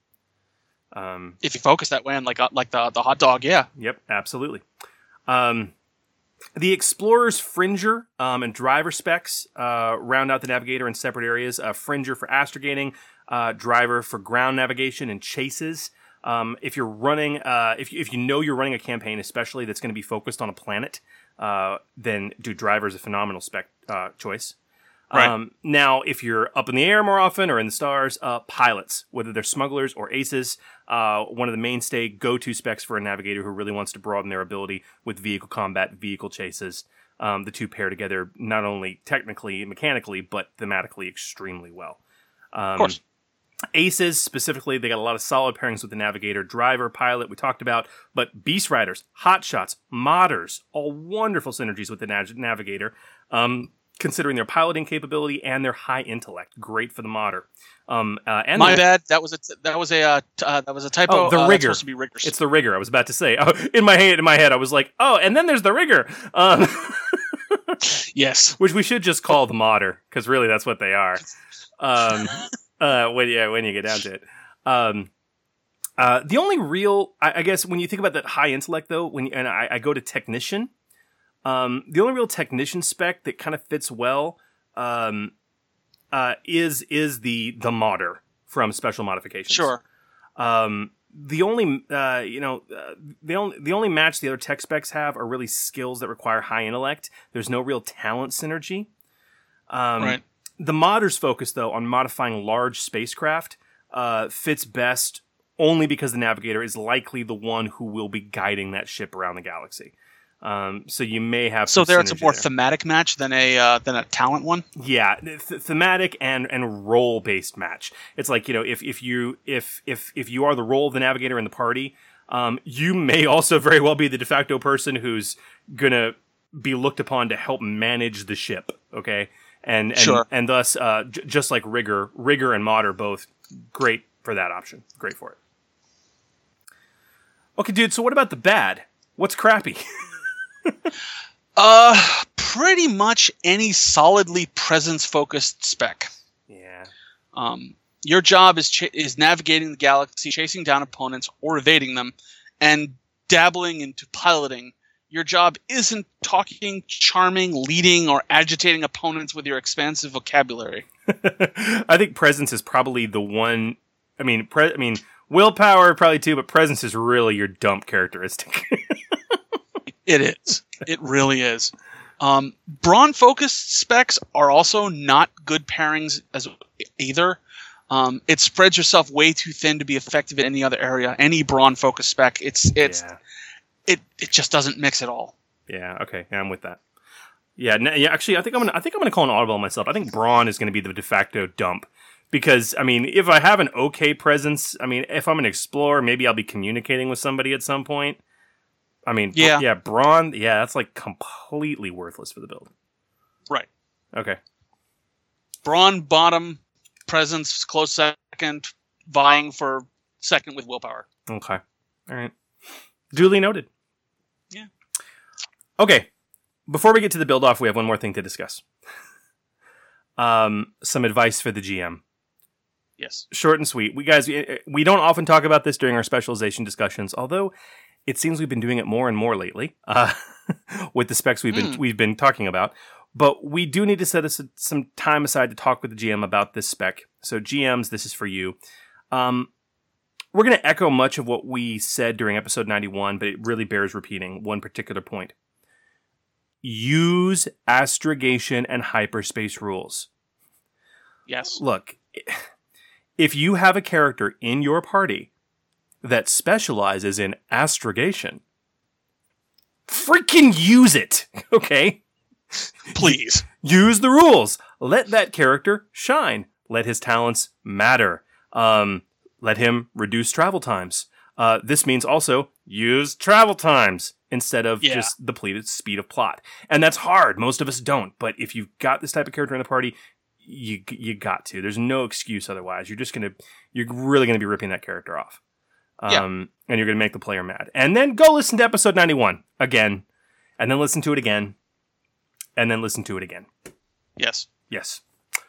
Um, If you focus that way on like uh, like the the hot dog, yeah. Yep, absolutely. Um, the Explorer's Fringer um, and Driver specs uh, round out the Navigator in separate areas. Uh, Fringer for astrogating, uh, Driver for ground navigation and chases. Um, if you're running, uh, if you, if you know you're running a campaign, especially that's going to be focused on a planet, uh, then do Driver is a phenomenal spec uh, choice. Right. Um, now, if you're up in the air more often or in the stars, uh, pilots, whether they're smugglers or aces, uh, one of the mainstay go-to specs for a navigator who really wants to broaden their ability with vehicle combat, vehicle chases. Um, the two pair together not only technically, mechanically, but thematically extremely well. Um, Of course. Aces, specifically, they got a lot of solid pairings with the Navigator, Driver, Pilot, we talked about, but Beast Riders, Hotshots, Modders, all wonderful synergies with the nav- Navigator, um, considering their piloting capability and their high intellect. Great for the modder. Um, uh, and My the, bad. That was a t- that was a uh, t- uh, that was a typo. Oh, the uh, that's rigger. supposed to be riggers. It's the rigger. I was about to say. Oh, in my head, in my head, I was like, oh, and then there's the rigger. Um, yes. Which we should just call the modder, because really that's what they are. Um, uh, when yeah, when you get down to it. Um, uh, the only real, I, I guess, when you think about that high intellect, though, when you, and I, I go to technician, um, the only real technician spec that kind of fits well um, uh, is is the the modder from Special Modifications. Sure. Um, the only, uh, you know, uh, the only the only match the other tech specs have are really skills that require high intellect. There's no real talent synergy. Um, Right. The modder's focus, though, on modifying large spacecraft uh, fits best only because the Navigator is likely the one who will be guiding that ship around the galaxy. Um, so you may have So some there, it's a synergy more there. thematic match than a uh, than a talent one. Yeah, th- thematic and and role based match. It's like, you know, if if you if if if you are the role of the Navigator in the party, um, you may also very well be the de facto person who's gonna be looked upon to help manage the ship. Okay, and and Sure. and thus, uh, j- just like Rigger, Rigger and Mod are both great for that option. Great for it. Okay, dude. So what about the bad? What's crappy? Uh, pretty much any solidly presence-focused spec. Yeah. Um, your job is ch- is navigating the galaxy, chasing down opponents or evading them, and dabbling into piloting. Your job isn't talking, charming, leading, or agitating opponents with your expansive vocabulary. I think presence is probably the one. I mean, pre- I mean, willpower probably too, but presence is really your dump characteristic. It is. It really is. Um, brawn-focused specs are also not good pairings as either. Um, it spreads yourself way too thin to be effective in any other area. Any brawn-focused spec, it's it's Yeah. it it just doesn't mix at all. Yeah. Okay. Yeah, I'm with that. Yeah. n- Yeah. Actually, I think I'm gonna. I think I'm gonna call an audible myself. I think brawn is gonna be the de facto dump because I mean, if I have an okay presence, I mean, if I'm an explorer, maybe I'll be communicating with somebody at some point. I mean, Yeah. yeah, brawn. Yeah, that's like completely worthless for the build. Right. Okay. Brawn bottom, presence close second, vying for second with willpower. Okay. All right. Duly noted. Yeah. Okay. Before we get to the build-off, we have one more thing to discuss. Um, some advice for the G M. Yes. Short and sweet. We guys, we don't often talk about this during our specialization discussions, although it seems we've been doing it more and more lately uh, with the specs we've been Mm. we've been talking about. But we do need to set us some time aside to talk with the G M about this spec. So G Ms, this is for you. Um, we're going to echo much of what we said during episode ninety-one, but it really bears repeating one particular point. Use astrogation and hyperspace rules. Yes. Look, if you have a character in your party that specializes in astrogation, freaking use it, okay? Please. Use the rules. Let that character shine. Let his talents matter. Um, let him reduce travel times. Uh, this means also use travel times instead of Yeah. just depleted speed of plot. And that's hard. Most of us don't. But if you've got this type of character in the party, you you got to. There's no excuse otherwise. You're just gonna, you're really gonna be ripping that character off. Um, Yeah. And you're gonna make the player mad. And then go listen to episode ninety-one again, and then listen to it again, and then listen to it again. Yes. Yes.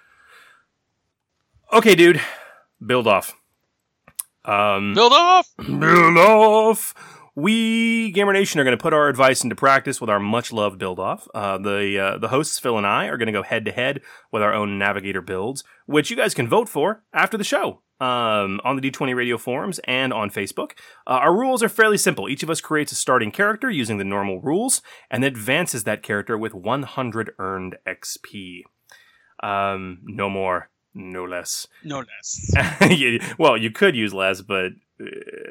Okay, dude. Build off. Um, Build off! Build off! We, Gamer Nation, are going to put our advice into practice with our much-loved build-off. Uh, the uh, the hosts, Phil and I, are going to go head-to-head with our own Navigator builds, which you guys can vote for after the show um, on the D twenty Radio forums and on Facebook. Uh, our rules are fairly simple. Each of us creates a starting character using the normal rules and advances that character with one hundred earned X P. Um, no more, no less. No less. Yeah, well, you could use less, but... Uh,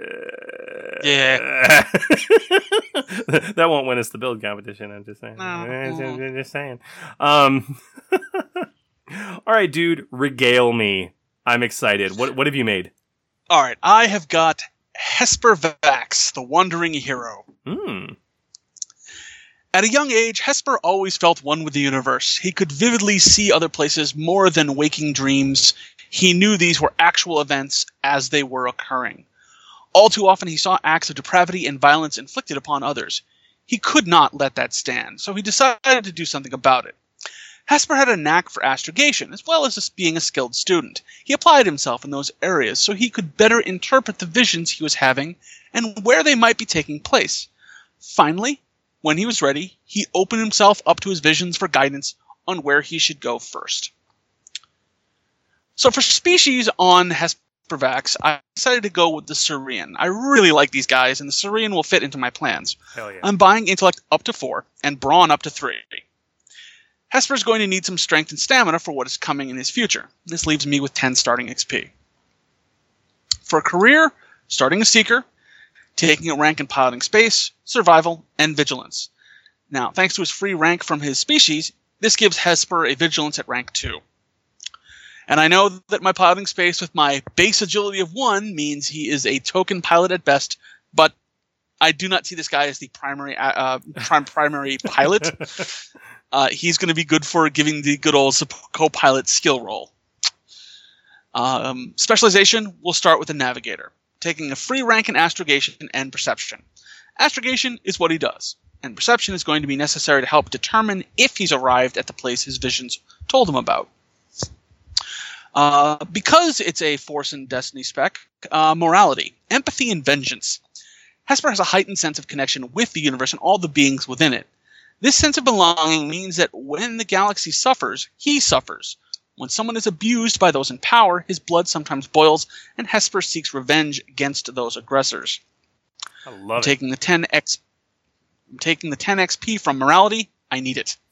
Yeah. that won't win us the build competition, I'm just saying. No. I'm just saying. Um, all right, dude, regale me. I'm excited. What what have you made? All right, I have got Hesper Vax, the Wandering Hero. Hmm. At a young age, Hesper always felt one with the universe. He could vividly see other places more than waking dreams. He knew these were actual events as they were occurring. All too often he saw acts of depravity and violence inflicted upon others. He could not let that stand, so he decided to do something about it. Hesper had a knack for astrogation, as well as being a skilled student. He applied himself in those areas so he could better interpret the visions he was having and where they might be taking place. Finally, when he was ready, he opened himself up to his visions for guidance on where he should go first. So for species on Hesper Vax, I decided to go with the Saurian. I really like these guys, and the Saurian will fit into my plans. Hell yeah. I'm buying intellect up to four, and brawn up to three. Hesper's going to need some strength and stamina for what is coming in his future. This leaves me with ten starting X P. For a career, starting a Seeker, taking a rank in piloting space, survival, and vigilance. Now, thanks to his free rank from his species, this gives Hesper a vigilance at rank two. And I know that my piloting space with my base agility of one means he is a token pilot at best, but I do not see this guy as the primary uh, prim- primary pilot. Uh, he's going to be good for giving the good old co-pilot skill roll. Um, specialization, we'll start with the Navigator, taking a free rank in astrogation and perception. Astrogation is what he does, and perception is going to be necessary to help determine if he's arrived at the place his visions told him about. Uh, because it's a Force and Destiny spec, uh, morality, empathy, and vengeance. Hesper has a heightened sense of connection with the universe and all the beings within it. This sense of belonging means that when the galaxy suffers, he suffers. When someone is abused by those in power, his blood sometimes boils, and Hesper seeks revenge against those aggressors. I love I'm it. taking the ten X, I'm taking the ten X P from morality. I need it.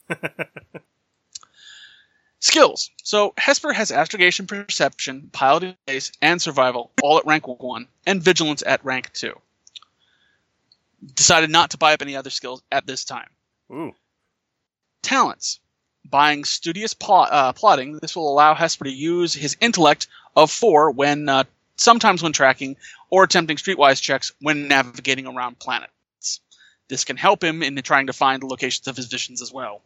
Skills. So Hesper has astrogation, perception, piloting space, and survival, all at rank one, and vigilance at rank two. Decided not to buy up any other skills at this time. Ooh. Talents. Buying studious plot, uh, plotting. This will allow Hesper to use his intellect of four when, uh, sometimes when tracking, or attempting streetwise checks when navigating around planets. This can help him in trying to find the locations of his visions as well.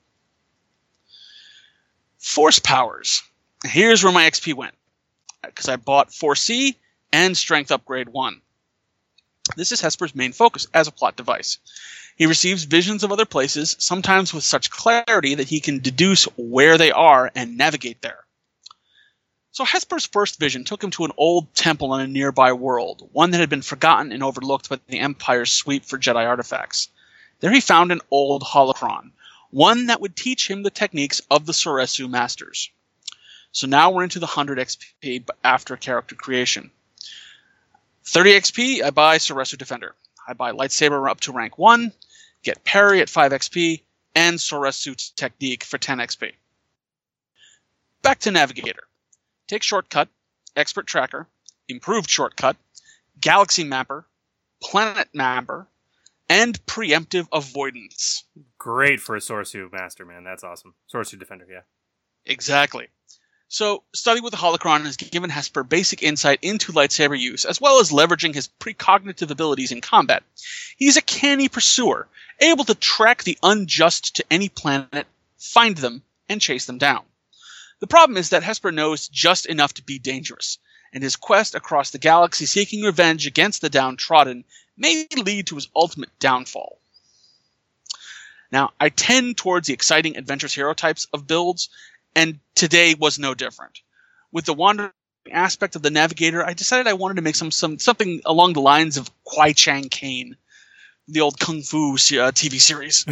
Force powers. Here's where my X P went, because I bought four C and Strength Upgrade one. This is Hesper's main focus as a plot device. He receives visions of other places, sometimes with such clarity that he can deduce where they are and navigate there. So Hesper's first vision took him to an old temple in a nearby world, one that had been forgotten and overlooked by the Empire's sweep for Jedi artifacts. There he found an old holocron, one that would teach him the techniques of the Soresu Masters. So now we're into the one hundred X P after character creation. thirty X P, I buy Soresu Defender. I buy Lightsaber up to rank one, get Parry at five X P, and Soresu Technique for ten X P. Back to Navigator. Take Shortcut, Expert Tracker, Improved Shortcut, Galaxy Mapper, Planet Mapper, and Preemptive Avoidance. Great for a Soresu Master, man. That's awesome. Soresu Defender, yeah. Exactly. So, study with the Holocron has given Hesper basic insight into lightsaber use, as well as leveraging his precognitive abilities in combat. He's a canny pursuer, able to track the unjust to any planet, find them, and chase them down. The problem is that Hesper knows just enough to be dangerous, and his quest across the galaxy seeking revenge against the downtrodden may lead to his ultimate downfall. Now, I tend towards the exciting adventurous hero types of builds, and today was no different. With the wandering aspect of the Navigator, I decided I wanted to make some, some something along the lines of Kwai Chang Caine, the old Kung Fu uh, T V series.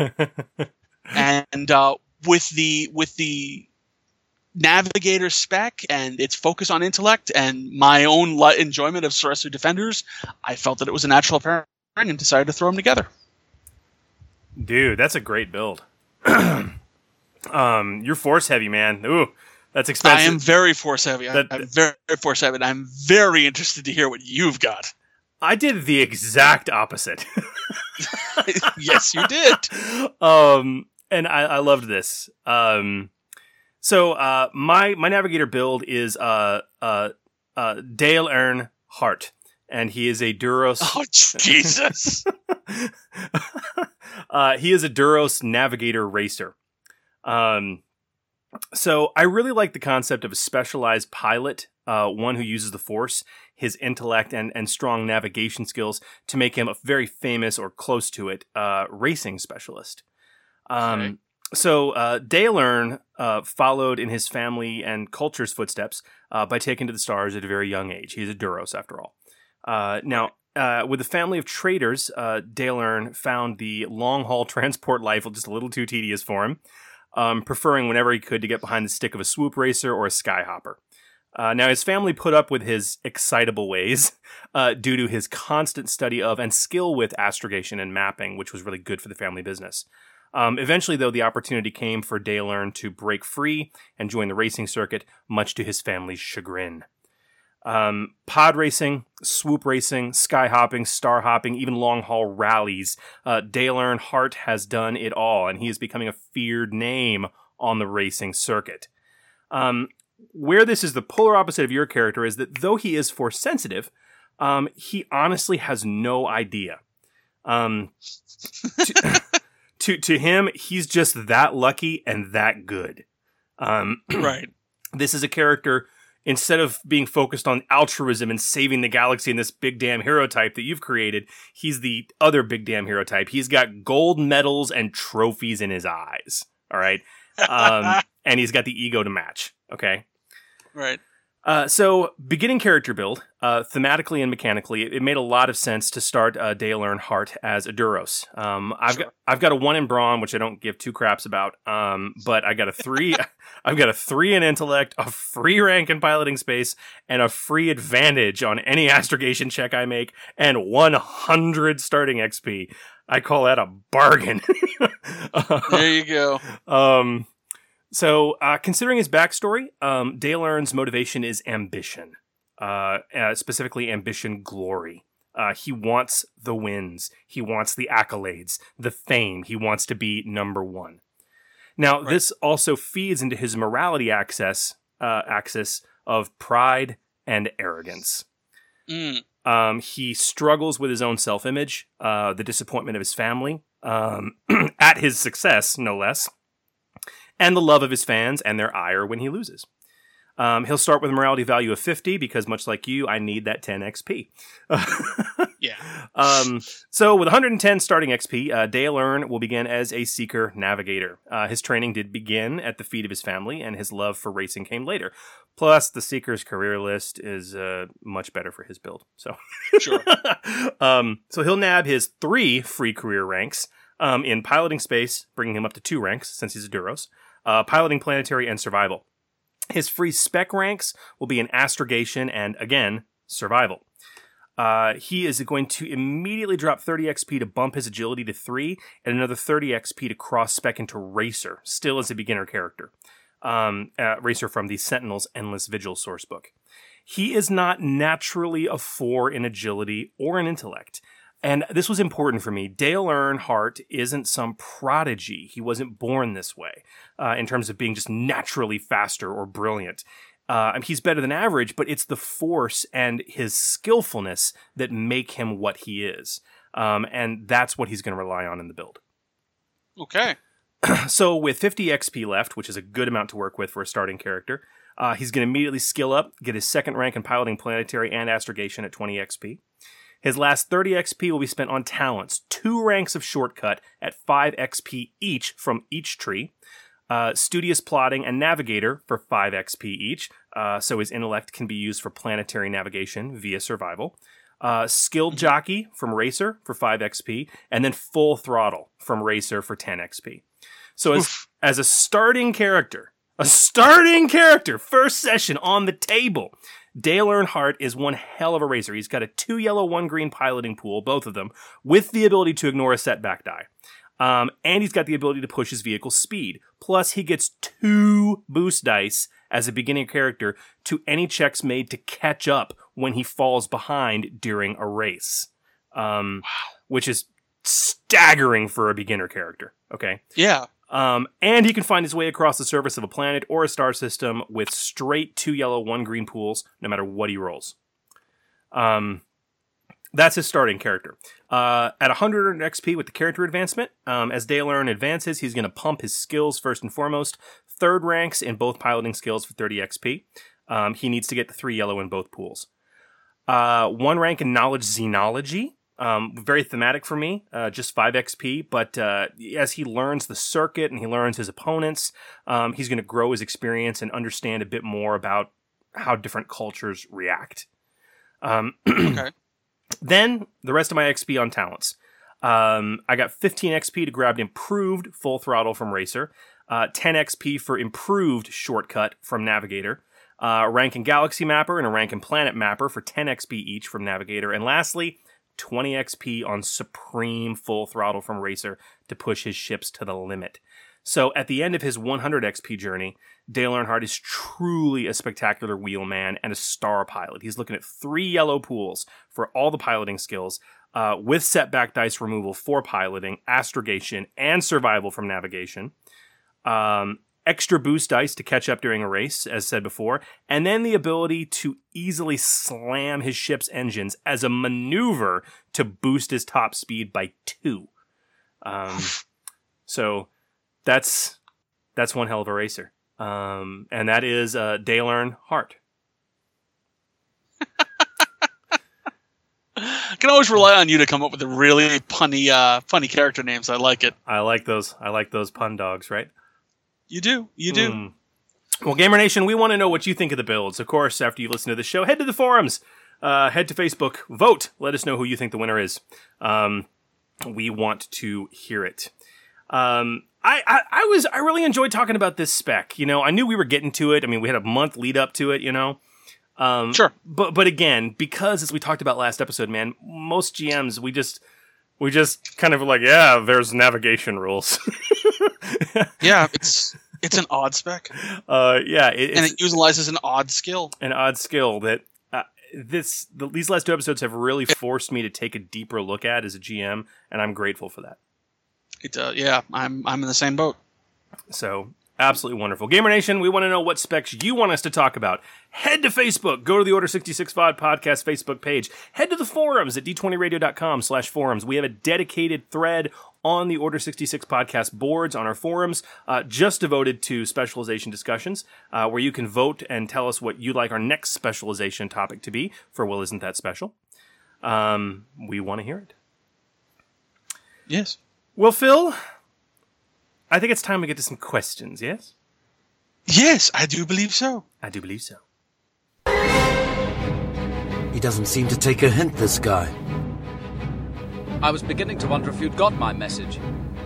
and uh, with the with the Navigator spec and its focus on intellect and my own li- enjoyment of Soresu Defenders, I felt that it was a natural pairing and decided to throw them together. Dude, that's a great build. um, you're force heavy, man. Ooh, that's expensive. I am very force heavy. That, I'm very force heavy. And I'm very interested to hear what you've got. I did the exact opposite. Yes, you did. Um, and I, I loved this. Um, So uh, my my Navigator build is uh, uh, uh, Dale Earnhardt, and he is a Duros. Oh Jesus! uh, he is a Duros Navigator racer. Um, so I really like the concept of a specialized pilot, uh, one who uses the Force, his intellect, and and strong navigation skills to make him a very famous or close to it uh, racing specialist. Um, okay. So uh, Dale Earn uh, followed in his family and culture's footsteps uh, by taking to the stars at a very young age. He's a Duros, after all. Uh, now, uh, with a family of traders, uh, Dale Earn found the long-haul transport life just a little too tedious for him, um, preferring whenever he could to get behind the stick of a swoop racer or a skyhopper. Uh, now, his family put up with his excitable ways uh, due to his constant study of and skill with astrogation and mapping, which was really good for the family business. Um, eventually, though, the opportunity came for Dale Earn to break free and join the racing circuit, much to his family's chagrin. Um, pod racing, swoop racing, sky hopping, star hopping, even long-haul rallies. Uh, Dale Earnhardt has done it all, and he is becoming a feared name on the racing circuit. Um, where this is the polar opposite of your character is that though he is Force-sensitive, um, he honestly has no idea. Um... to- To to him, he's just that lucky and that good. Um, right. This is a character, instead of being focused on altruism and saving the galaxy in this big damn hero type that you've created, he's the other big damn hero type. He's got gold medals and trophies in his eyes. All right. Um, and he's got the ego to match. Okay. Right. Uh, so, beginning character build, uh, thematically and mechanically, it, it made a lot of sense to start uh, Dale Earnhardt as a Duros. Um, I've sure. got I've got a one in brawn, which I don't give two craps about. Um, but I got a three. I've got a three in intellect, a free rank in piloting space, and a free advantage on any astrogation check I make, and one hundred starting X P. I call that a bargain. There you go. Um. So, uh, considering his backstory, um, Dale Earn's motivation is ambition, uh, uh, specifically ambition glory. Uh, he wants the wins. He wants the accolades, the fame. He wants to be number one. Now, right. This also feeds into his morality axis, uh, axis of pride and arrogance. Mm. Um, he struggles with his own self-image, uh, the disappointment of his family, um, at his success, no less, and the love of his fans and their ire when he loses. Um, he'll start with a morality value of fifty because, much like you, I need that ten X P. Yeah. Um, so with one hundred ten starting X P, uh, Dale Earn will begin as a Seeker Navigator. Uh, his training did begin at the feet of his family, and his love for racing came later. Plus, the Seeker's career list is uh, much better for his build. So, sure. um, so he'll nab his three free career ranks um, in piloting space, bringing him up to two ranks since he's a Duros, uh, piloting planetary, and survival. His free spec ranks will be in astrogation and, again, survival. Uh, he is going to immediately drop thirty X P to bump his agility to three, and another thirty X P to cross-spec into Racer, still as a beginner character. Um, uh, Racer from the Sentinel's Endless Vigil sourcebook. He is not naturally a four in agility or in intellect. And this was important for me. Dale Earnhardt isn't some prodigy. He wasn't born this way uh, in terms of being just naturally faster or brilliant. Uh, he's better than average, but it's the force and his skillfulness that make him what he is. Um, and that's what he's going to rely on in the build. Okay. So with fifty X P left, which is a good amount to work with for a starting character, uh, he's going to immediately skill up, get his second rank in piloting planetary and astrogation at twenty X P. His last thirty X P will be spent on talents, two ranks of shortcut at five X P each from each tree. Uh, studious plotting and navigator for five X P each, uh, so his intellect can be used for planetary navigation via survival. Uh, skilled jockey from Racer for five X P, and then full throttle from Racer for ten X P. So as, as a starting character, a starting character, first session on the table, Dale Earnhardt is one hell of a racer. He's got a two yellow, one green piloting pool, both of them, with the ability to ignore a setback die. Um, and he's got the ability to push his vehicle's speed. Plus, he gets two boost dice as a beginning character to any checks made to catch up when he falls behind during a race. Um, wow. Which is staggering for a beginner character. Okay. Yeah. Um, and he can find his way across the surface of a planet or a star system with straight two yellow, one green pools, no matter what he rolls. Um, that's his starting character. Uh, at one hundred X P with the character advancement, um, as Dale Earn advances, he's going to pump his skills first and foremost. Third ranks in both piloting skills for thirty X P. Um, he needs to get the three yellow in both pools. Uh, one rank in knowledge xenology. Um, very thematic for me, uh, just five X P, but uh, as he learns the circuit and he learns his opponents, um, he's going to grow his experience and understand a bit more about how different cultures react. Um, okay. Then, the rest of my X P on talents. Um, I got fifteen X P to grab improved full throttle from Racer, uh, ten X P for improved shortcut from Navigator, uh, a rank in Galaxy Mapper and a rank in Planet Mapper for ten X P each from Navigator, and lastly, twenty X P on Supreme Full Throttle from Racer to push his ships to the limit. So at the end of his one hundred X P journey, Dale Earnhardt is truly a spectacular wheelman and a star pilot. He's looking at three yellow pools for all the piloting skills, uh, with setback dice removal for piloting, astrogation, and survival from navigation. Um, extra boost dice to catch up during a race, as said before, and then the ability to easily slam his ship's engines as a maneuver to boost his top speed by two. Um, so that's that's one hell of a racer. Um, and that is uh, Dale Earnhardt. I can always rely on you to come up with the really punny, uh, funny character names. I like it. I like those. I like those pun dogs, right? You do. You do. Mm. Well, Gamer Nation, we want to know what you think of the builds. Of course, after you listen to the show, head to the forums, uh, head to Facebook, vote. Let us know who you think the winner is. Um, we want to hear it. Um, I, I, I was, I really enjoyed talking about this spec. You know, I knew we were getting to it. I mean, we had a month lead up to it, you know. Um, sure. But, but again, because as we talked about last episode, man, most G Ms, we just, we just kind of like, yeah, there's navigation rules. Yeah, it's it's an odd spec. Uh, yeah, it, and it utilizes an odd skill. An odd skill that uh, this the, these last two episodes have really forced me to take a deeper look at as a G M, and I'm grateful for that. It uh, yeah, I'm I'm in the same boat. So absolutely wonderful. Gamer Nation, we want to know what specs you want us to talk about. Head to Facebook. Go to the Order sixty-six V O D podcast Facebook page. Head to the forums at d twenty radio dot com slash forums. We have a dedicated thread on the Order sixty-six podcast boards on our forums, uh, just devoted to specialization discussions, uh, where you can vote and tell us what you'd like our next specialization topic to be for Well, Isn't That Special? Um, we want to hear it. Yes. Well, Phil, I think it's time we get to some questions, yes? Yes, I do believe so. I do believe so. He doesn't seem to take a hint, this guy. I was beginning to wonder if you'd got my message.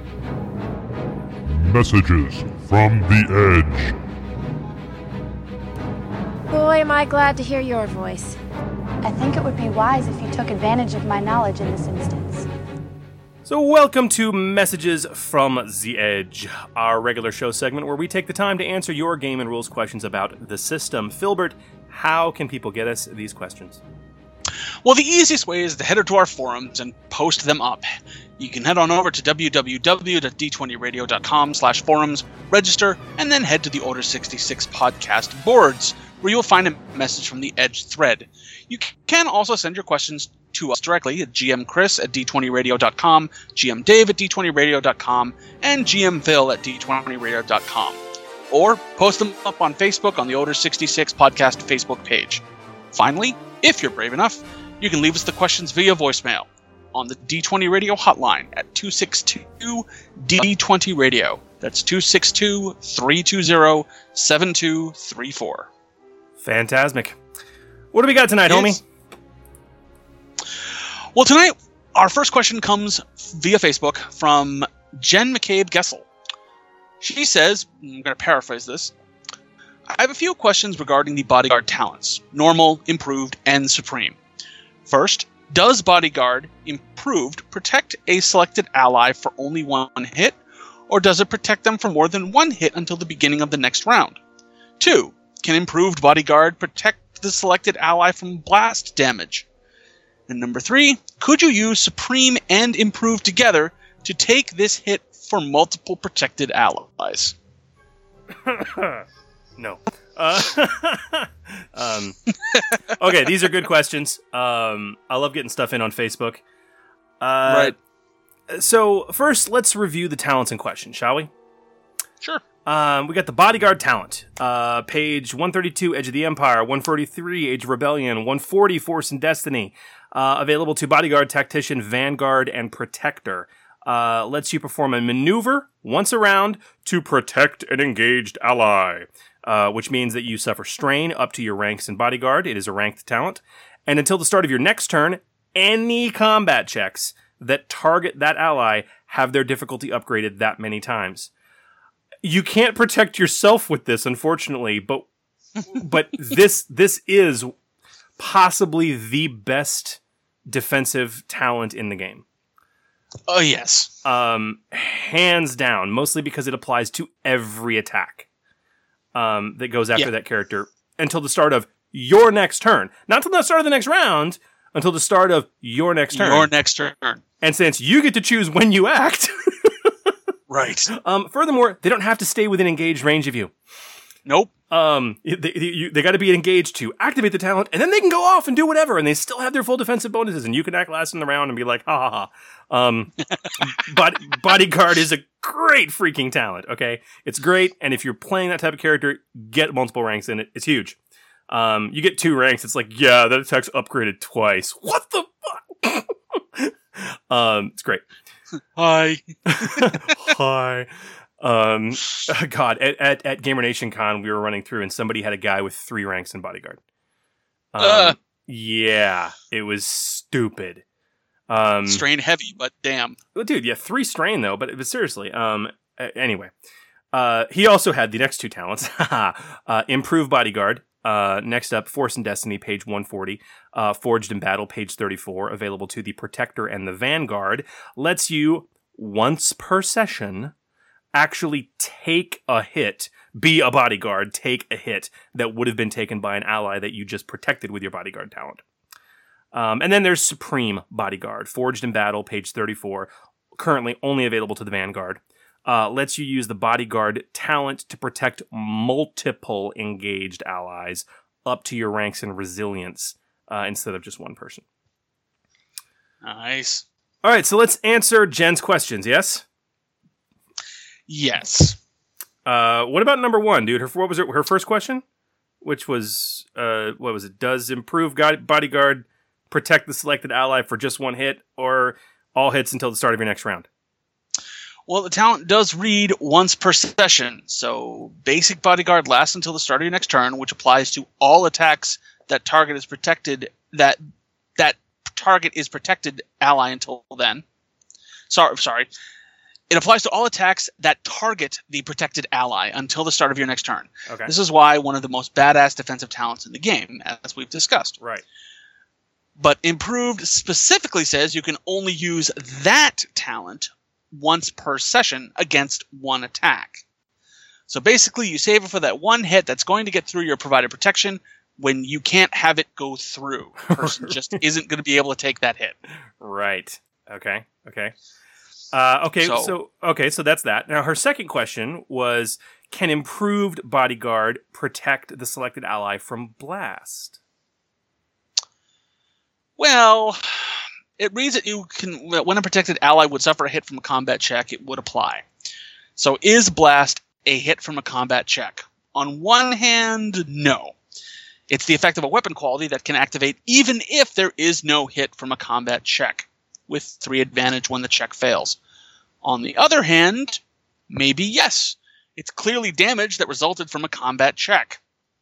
Messages from the Edge. Boy, am I glad to hear your voice. I think it would be wise if you took advantage of my knowledge in this instance. So welcome to Messages from the Edge, our regular show segment where we take the time to answer your game and rules questions about the system. Filbert, how can people get us these questions? Well, the easiest way is to head to our forums and post them up. You can head on over to w w w dot d twenty radio dot com slash forums, register, and then head to the Order sixty-six podcast boards, where you'll find a message from the Edge thread. You can also send your questions to us directly at g m chris at d twenty radio dot com, g m dave at d twenty radio dot com, and g m phil at d twenty radio dot com. Or post them up on Facebook on the Order sixty-six podcast Facebook page. Finally, if you're brave enough, you can leave us the questions via voicemail on the D twenty Radio hotline at two six two D twenty radio. That's two six two, three two zero, seven two three four. Fantastic. What do we got tonight, yes. homie? Well, tonight, our first question comes via Facebook from Jen McCabe Gessel. She says, I'm going to paraphrase this, I have a few questions regarding the bodyguard talents, normal, improved, and supreme. First, does bodyguard improved protect a selected ally for only one hit, or does it protect them for more than one hit until the beginning of the next round? Two, can improved bodyguard protect the selected ally from blast damage? And number three, could you use supreme and improved together to take this hit for multiple protected allies? No. Uh, um, okay, these are good questions. Um, I love getting stuff in on Facebook. Uh, right. So first, let's review the talents in question, shall we? Sure. Um, we got the bodyguard talent. Uh, page one thirty-two, Edge of the Empire. one forty-three, Age of Rebellion. one forty, Force and Destiny. Uh, available to bodyguard, tactician, vanguard, and protector. Uh, lets you perform a maneuver once a round to protect an engaged ally. Uh, which means that you suffer strain up to your ranks in bodyguard. It is a ranked talent. And until the start of your next turn, any combat checks that target that ally have their difficulty upgraded that many times. You can't protect yourself with this, unfortunately, but but this this is possibly the best defensive talent in the game. Oh, yes. Um, hands down, mostly because it applies to every attack. Um, that goes after yeah. that character until the start of your next turn. Not until the start of the next round, until the start of your next turn. Your next turn. And since you get to choose when you act... right. Um, furthermore, they don't have to stay within engaged range of you. Nope. Um, they, they, they got to be engaged to activate the talent, and then they can go off and do whatever, and they still have their full defensive bonuses, and you can act last in the round and be like, ha ha ha. Um, but bodyguard is a great freaking talent, okay? It's great, and if you're playing that type of character, get multiple ranks in it. It's huge. Um, you get two ranks, it's like, yeah, that attack's upgraded twice. What the fuck? um, it's great. Hi. Hi. Um, God, at, at, at Gamer Nation Con, we were running through and somebody had a guy with three ranks in bodyguard. Um, uh, yeah, it was stupid. Um, strain heavy, but damn. Well, dude, yeah, three strain though, but, but seriously, um, anyway, uh, he also had the next two talents, uh, improve bodyguard. Uh, next up, Force and Destiny, page one forty, uh, Forged in Battle, page thirty-four, available to the Protector and the Vanguard, lets you, once per session, actually take a hit, be a bodyguard, take a hit that would have been taken by an ally that you just protected with your bodyguard talent. Um, and then there's Supreme Bodyguard, Forged in Battle, page thirty-four, currently only available to the Vanguard. Uh, lets you use the bodyguard talent to protect multiple engaged allies up to your ranks in resilience uh, instead of just one person. Nice. All right, so let's answer Jen's questions, yes? Yes. Uh, what about number one, dude? Her what was it? Her first question, which was uh, what was it? Does improved god- bodyguard protect the selected ally for just one hit, or all hits until the start of your next round? Well, the talent does read once per session, so basic bodyguard lasts until the start of your next turn, which applies to all attacks that target is protected that that target is protected ally until then. Sorry, sorry. It applies to all attacks that target the protected ally until the start of your next turn. Okay. This is why one of the most badass defensive talents in the game, as we've discussed. Right. But improved specifically says you can only use that talent once per session against one attack. So basically, you save it for that one hit that's going to get through your provided protection when you can't have it go through. The person just isn't going to be able to take that hit. Right. Okay. Okay. Uh, okay. So, so okay. So that's that. Now, her second question was: can improved bodyguard protect the selected ally from blast? Well, it reads that you can, when a protected ally would suffer a hit from a combat check, it would apply. So, is blast a hit from a combat check? On one hand, no. It's the effect of a weapon quality that can activate even if there is no hit from a combat check, with three advantage when the check fails. On the other hand, maybe yes. It's clearly damage that resulted from a combat check.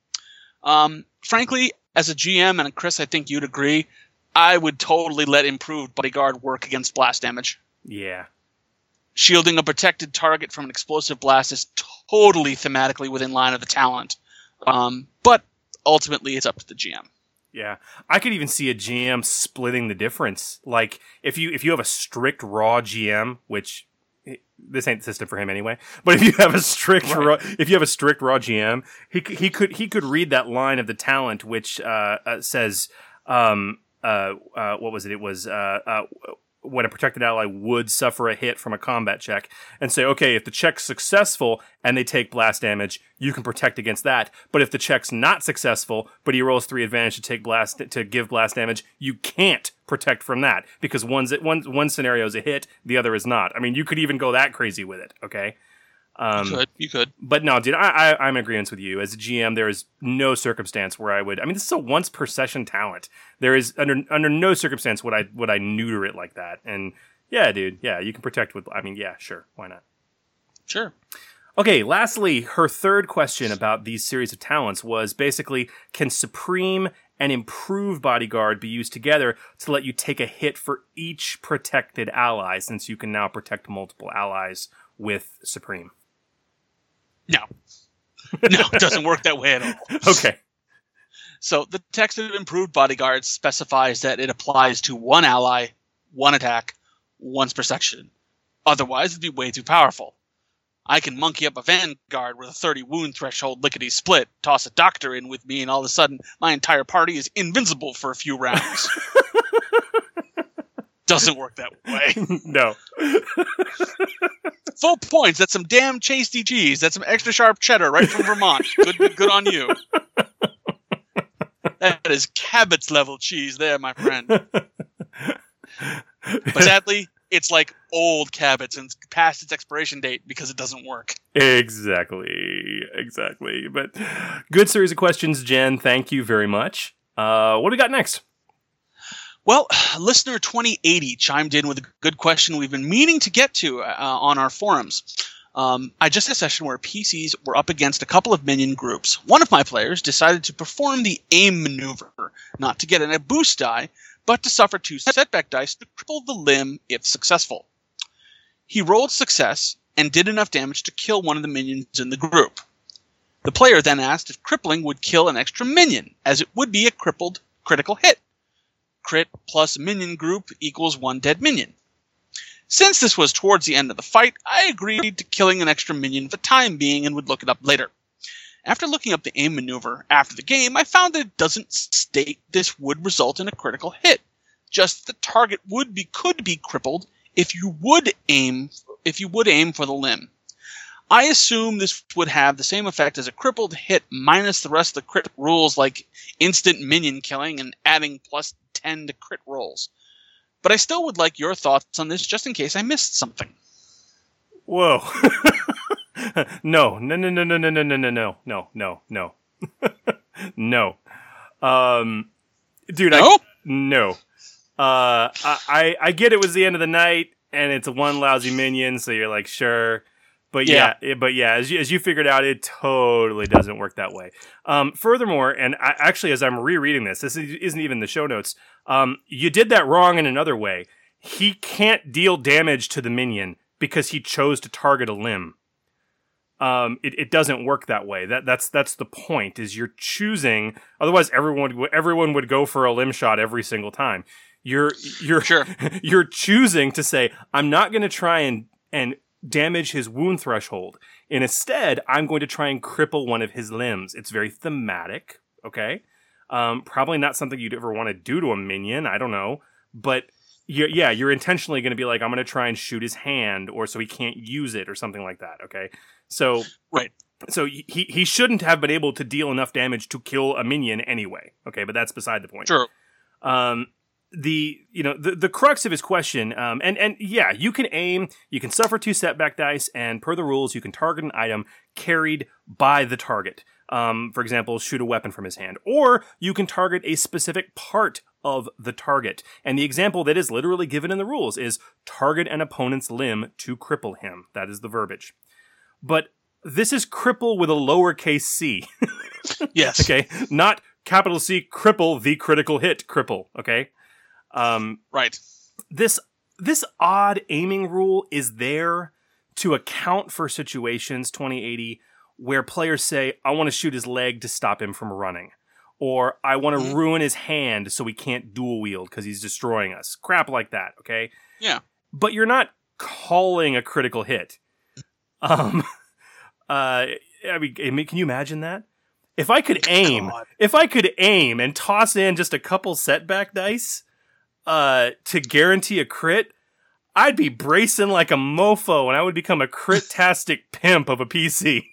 Um, frankly, as a G M, and Chris, I think you'd agree, I would totally let improved bodyguard work against blast damage. Yeah. Shielding a protected target from an explosive blast is totally thematically within line of the talent. Um, but ultimately, it's up to the G M. Yeah, I could even see a G M splitting the difference. Like if you if you have a strict raw G M, which this ain't the system for him anyway. But if you have a strict right. raw, if you have a strict raw G M, he he could he could read that line of the talent which uh, uh, says um uh, uh what was it? It was uh uh. when a protected ally would suffer a hit from a combat check, and say, okay, if the check's successful and they take blast damage, you can protect against that. But if the check's not successful, but he rolls three advantage to take blast to give blast damage, you can't protect from that because one's one one scenario is a hit, the other is not. I mean, you could even go that crazy with it. Okay. Um, you could, you could. But no, dude, I, I, I'm in agreement with you. As a G M, there is no circumstance where I would. I mean, this is a once per session talent. There is under under no circumstance would I would I neuter it like that. And yeah, dude, yeah, you can protect with. I mean, yeah, sure, why not? Sure. Okay. Lastly, her third question about these series of talents was basically: can Supreme and Improved Bodyguard be used together to let you take a hit for each protected ally, since you can now protect multiple allies with Supreme? No. No, it doesn't work that way at all. Okay. So the text of Improved Bodyguard specifies that it applies to one ally, one attack, once per section. Otherwise, it'd be way too powerful. I can monkey up a Vanguard with a thirty wound threshold lickety split, toss a doctor in with me, and all of a sudden, my entire party is invincible for a few rounds. Doesn't work that way. No. Full points. That's some damn tasty cheese. That's some extra sharp cheddar right from Vermont. Good, good, good on you. That is Cabot's level cheese there, my friend. But sadly, it's like old Cabot's and it's past its expiration date because it doesn't work. Exactly. Exactly. But good series of questions, Jen. Thank you very much. Uh, what do we got next? Well, listener twenty eighty chimed in with a good question we've been meaning to get to uh, on our forums. Um, I just had a session where P Cs were up against a couple of minion groups. One of my players decided to perform the aim maneuver, not to get in a boost die, but to suffer two setback dice to cripple the limb if successful. He rolled success and did enough damage to kill one of the minions in the group. The player then asked if crippling would kill an extra minion, as it would be a crippled critical hit. Crit plus minion group equals one dead minion. Since this was towards the end of the fight, I agreed to killing an extra minion for the time being and would look it up later. After looking up the aim maneuver after the game, I found that it doesn't state this would result in a critical hit. Just the target would be could be crippled if you would aim if you would aim for the limb. I assume this would have the same effect as a crippled hit minus the rest of the crit rules like instant minion killing and adding plus ten to crit rolls. But I still would like your thoughts on this just in case I missed something. Whoa. no, no, no, no, no, no, no, no, no, no, no, no, no. No. Um, dude, no? no. Uh, I I get it was the end of the night, and it's one lousy minion, so you're like, sure. But yeah, yeah it, but yeah, as you, as you figured out, it totally doesn't work that way. Um, furthermore, and I, actually, as I'm rereading this, this isn't even the show notes. Um, you did that wrong in another way. He can't deal damage to the minion because he chose to target a limb. Um, it, it doesn't work that way. That that's that's the point. Is you're choosing. Otherwise, everyone would, everyone would go for a limb shot every single time. You're you're sure. You're choosing to say, I'm not going to try and and damage his wound threshold. And instead, I'm going to try and cripple one of his limbs. It's very thematic. Okay, um, probably not something you'd ever want to do to a minion. I don't know, but. You're, yeah, you're intentionally going to be like, I'm going to try and shoot his hand, or so he can't use it, or something like that. Okay, so right, so he he shouldn't have been able to deal enough damage to kill a minion anyway. Okay, but that's beside the point. Sure. Um, the you know the the crux of his question, um, and and yeah, you can aim, you can suffer two setback dice, and per the rules, you can target an item carried by the target. Um, for example, shoot a weapon from his hand, or you can target a specific part of the target. And the example that is literally given in the rules is target an opponent's limb to cripple him. That is the verbiage. But this is cripple with a lowercase c. Yes. Okay. Not capital C, cripple, the critical hit, cripple. Okay. Um, right. This, this odd aiming rule is there to account for situations, twenty eighty, where players say, I want to shoot his leg to stop him from running. Or I want to mm-hmm. ruin his hand so he can't dual wield because he's destroying us. Crap like that, okay? Yeah. But you're not calling a critical hit. Um, uh, I mean, can you imagine that? If I could aim, God. if I could aim and toss in just a couple setback dice uh, to guarantee a crit, I'd be bracing like a mofo and I would become a crit-tastic pimp of a P C.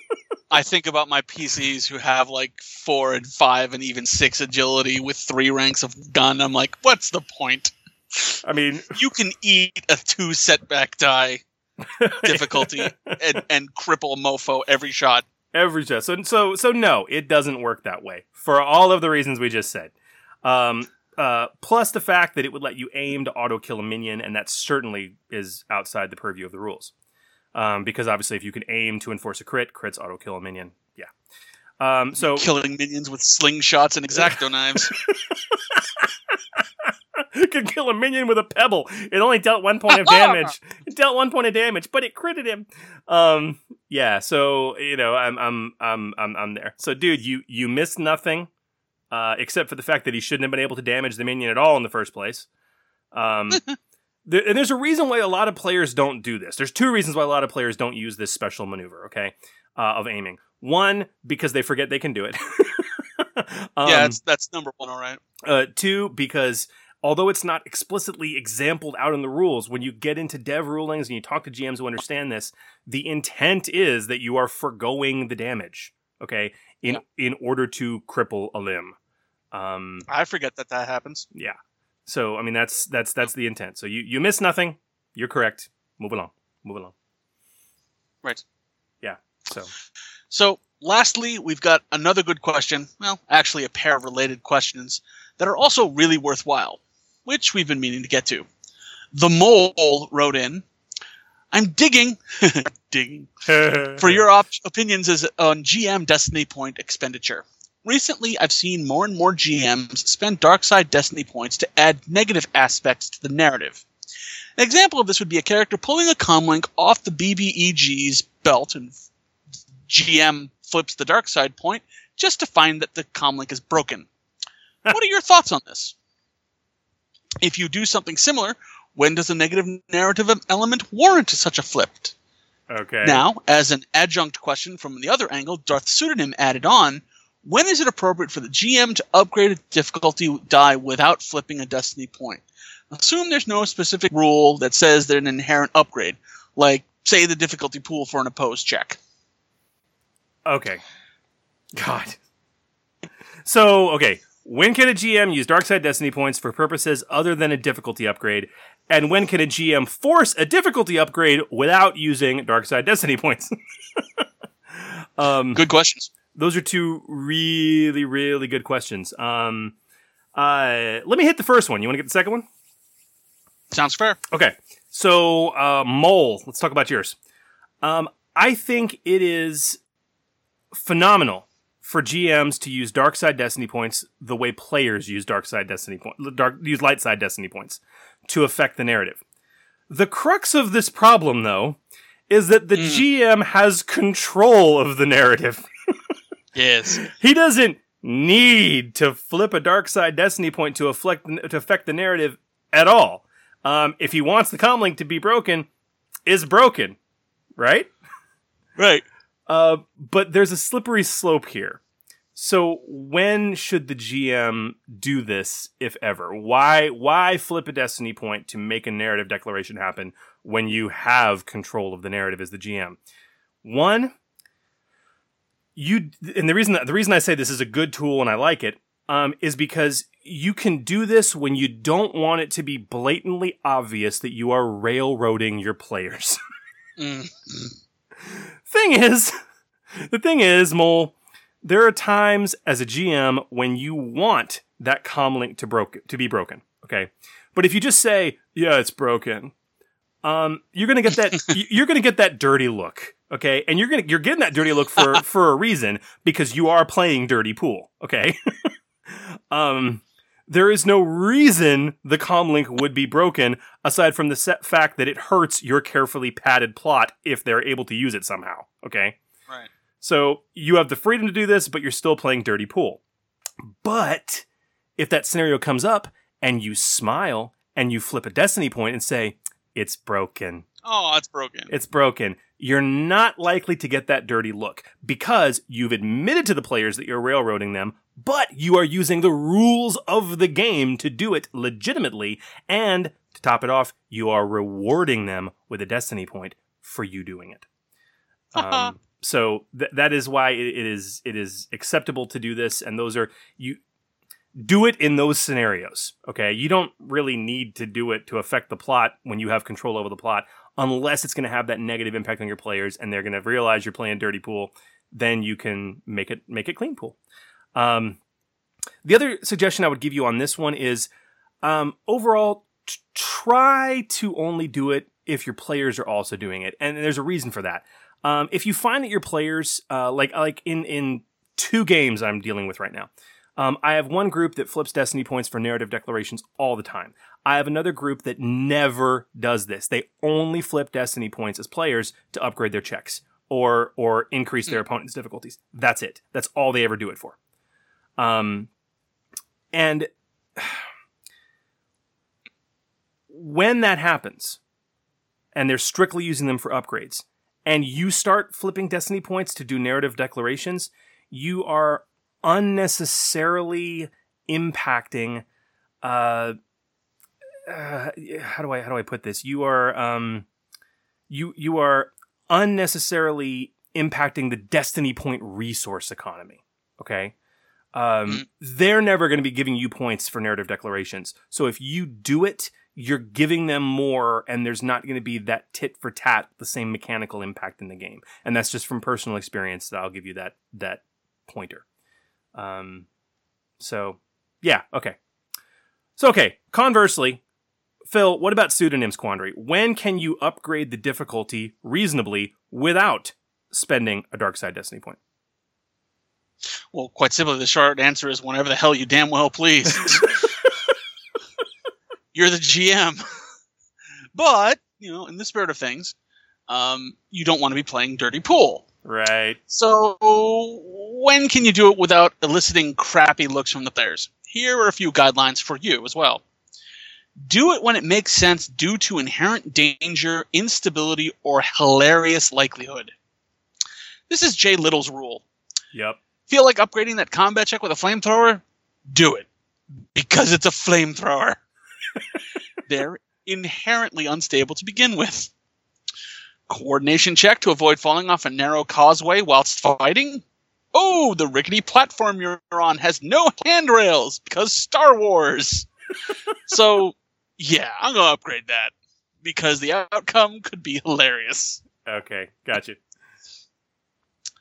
I think about my P Cs who have like four and five and even six agility with three ranks of gun. I'm like, what's the point? I mean, you can eat a two setback die difficulty and, and cripple a mofo every shot. Every shot. So, so, so no, it doesn't work that way for all of the reasons we just said. Um, uh, plus the fact that it would let you aim to auto kill a minion, and that certainly is outside the purview of the rules. Um, because obviously, if you can aim to enforce a crit, crits auto kill a minion. Yeah. Um, so killing minions with slingshots and X-Acto knives. Could kill a minion with a pebble. It only dealt one point of damage. It dealt one point of damage, but it critted him. Um, yeah. So you know, I'm, I'm, I'm, I'm, I'm there. So, dude, you you missed nothing, uh, except for the fact that he shouldn't have been able to damage the minion at all in the first place. Um. There, and there's a reason why a lot of players don't do this. There's two reasons why a lot of players don't use this special maneuver, okay, uh, of aiming. One, because they forget they can do it. um, yeah, that's, that's number one, all right. Uh, two, because although it's not explicitly exampled out in the rules, when you get into dev rulings and you talk to G Ms who understand this, the intent is that you are forgoing the damage, okay, in yeah. in order to cripple a limb. Um, I forget that that happens. Yeah. So, I mean, that's that's that's the intent. So you, you miss nothing. You're correct. Move along. Move along. Right. Yeah. So. So, lastly, we've got another good question. Well, actually, a pair of related questions that are also really worthwhile, which we've been meaning to get to. The Mole wrote in, I'm digging, digging, for your op- opinions as on G M Destiny Point expenditure. Recently, I've seen more and more G Ms spend Darkside Destiny points to add negative aspects to the narrative. An example of this would be a character pulling a comlink off the B B E G's belt, and G M flips the Darkside point just to find that the comlink is broken. What are your thoughts on this? If you do something similar, when does a negative narrative element warrant such a flip? Okay. Now, as an adjunct question from the other angle, Darth Pseudonym added on, when is it appropriate for the G M to upgrade a difficulty die without flipping a Destiny point? Assume there's no specific rule that says there's an inherent upgrade, like, say, the difficulty pool for an opposed check. Okay. God. So, okay. When can a G M use Darkside Destiny points for purposes other than a difficulty upgrade? And when can a G M force a difficulty upgrade without using Darkside Destiny points? um, Good questions. Those are two really, really good questions. Um, uh, Uh, let me hit the first one. You want to get the second one? Sounds fair. Okay. So, uh, Mole, let's talk about yours. Um, I think it is phenomenal for G Ms to use dark side destiny points the way players use dark side destiny points, dark use light side destiny points to affect the narrative. The crux of this problem, though, is that the mm. G M has control of the narrative. Yes. He doesn't need to flip a dark side destiny point to affect to affect the narrative at all. Um, if he wants the comlink to be broken, is broken, right? Right. Uh, but there's a slippery slope here. So when should the G M do this, if ever? Why why flip a destiny point to make a narrative declaration happen when you have control of the narrative as the G M? One, you and the reason the reason I say this is a good tool and I like it um, is because you can do this when you don't want it to be blatantly obvious that you are railroading your players. mm. Thing is, the thing is, Mole, there are times as a G M when you want that comlink to broke to be broken, okay? But if you just say, "Yeah, it's broken," um, you're gonna get that you're gonna get that dirty look, okay? And you're gonna you're getting that dirty look for for a reason because you are playing dirty pool, okay? um, there is no reason the comlink would be broken aside from the set fact that it hurts your carefully padded plot if they're able to use it somehow, okay? Right. So you have the freedom to do this, but you're still playing dirty pool. But if that scenario comes up and you smile and you flip a destiny point and say, it's broken. Oh, it's broken. It's broken. You're not likely to get that dirty look because you've admitted to the players that you're railroading them, but you are using the rules of the game to do it legitimately. And to top it off, you are rewarding them with a destiny point for you doing it. um, So th- that is why it, it is it is acceptable to do this, and those are you do it in those scenarios. Okay, you don't really need to do it to affect the plot when you have control over the plot, unless it's going to have that negative impact on your players, and they're going to realize you're playing dirty pool. Then you can make it make it clean pool. Um, the other suggestion I would give you on this one is um, overall t- try to only do it if your players are also doing it, and there's a reason for that. Um, if you find that your players, uh, like like in, in two games I'm dealing with right now, um, I have one group that flips destiny points for narrative declarations all the time. I have another group that never does this. They only flip destiny points as players to upgrade their checks or or increase their opponent's difficulties. That's it. That's all they ever do it for. Um, and when that happens, and they're strictly using them for upgrades, and you start flipping destiny points to do narrative declarations, you are unnecessarily impacting. Uh, uh, how do I how do I put this? You are um, you you are unnecessarily impacting the destiny point resource economy. Okay, um, they're never going to be giving you points for narrative declarations. So if you do it, you're giving them more, and there's not going to be that tit for tat, the same mechanical impact in the game. And that's just from personal experience that I'll give you that that pointer. Um, so, yeah, okay. So, okay, conversely, Phil, what about Pseudonym's Quandary? When can you upgrade the difficulty reasonably without spending a Dark Side Destiny point? Well, quite simply, the short answer is whenever the hell you damn well please. You're the G M. But, you know, in the spirit of things, um, you don't want to be playing dirty pool. Right. So, when can you do it without eliciting crappy looks from the players? Here are a few guidelines for you as well. Do it when it makes sense due to inherent danger, instability, or hilarious likelihood. This is Jay Little's rule. Yep. Feel like upgrading that combat check with a flamethrower? Do it. Because it's a flamethrower. They're inherently unstable to begin with. Coordination check to avoid falling off a narrow causeway whilst fighting? Oh, the rickety platform you're on has no handrails because Star Wars. So, yeah, I'm going to upgrade that because the outcome could be hilarious. Okay, gotcha.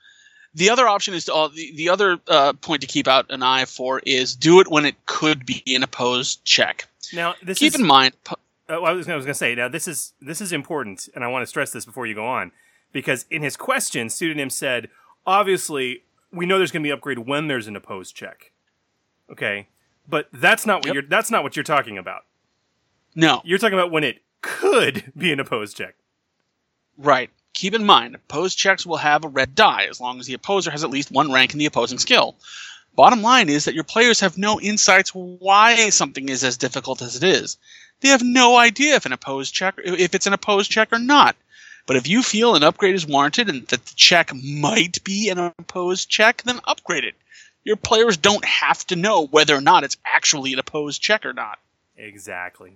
The other option is to, uh, the, the other uh, point to keep out an eye for is do it when it could be an opposed check. Now, this keep is, in mind. Uh, well, I was, I was going to say, now this is this is important, and I want to stress this before you go on, because in his question, Pseudonym said, obviously, we know there's going to be upgrade when there's an opposed check. Okay, but that's not what Yep. you're that's not what you're talking about. No, you're talking about when it could be an opposed check. Right. Keep in mind, opposed checks will have a red die as long as the opposer has at least one rank in the opposing skill. Bottom line is that your players have no insights why something is as difficult as it is. They have no idea if an opposed check, if it's an opposed check or not. But if you feel an upgrade is warranted and that the check might be an opposed check, then upgrade it. Your players don't have to know whether or not it's actually an opposed check or not. Exactly.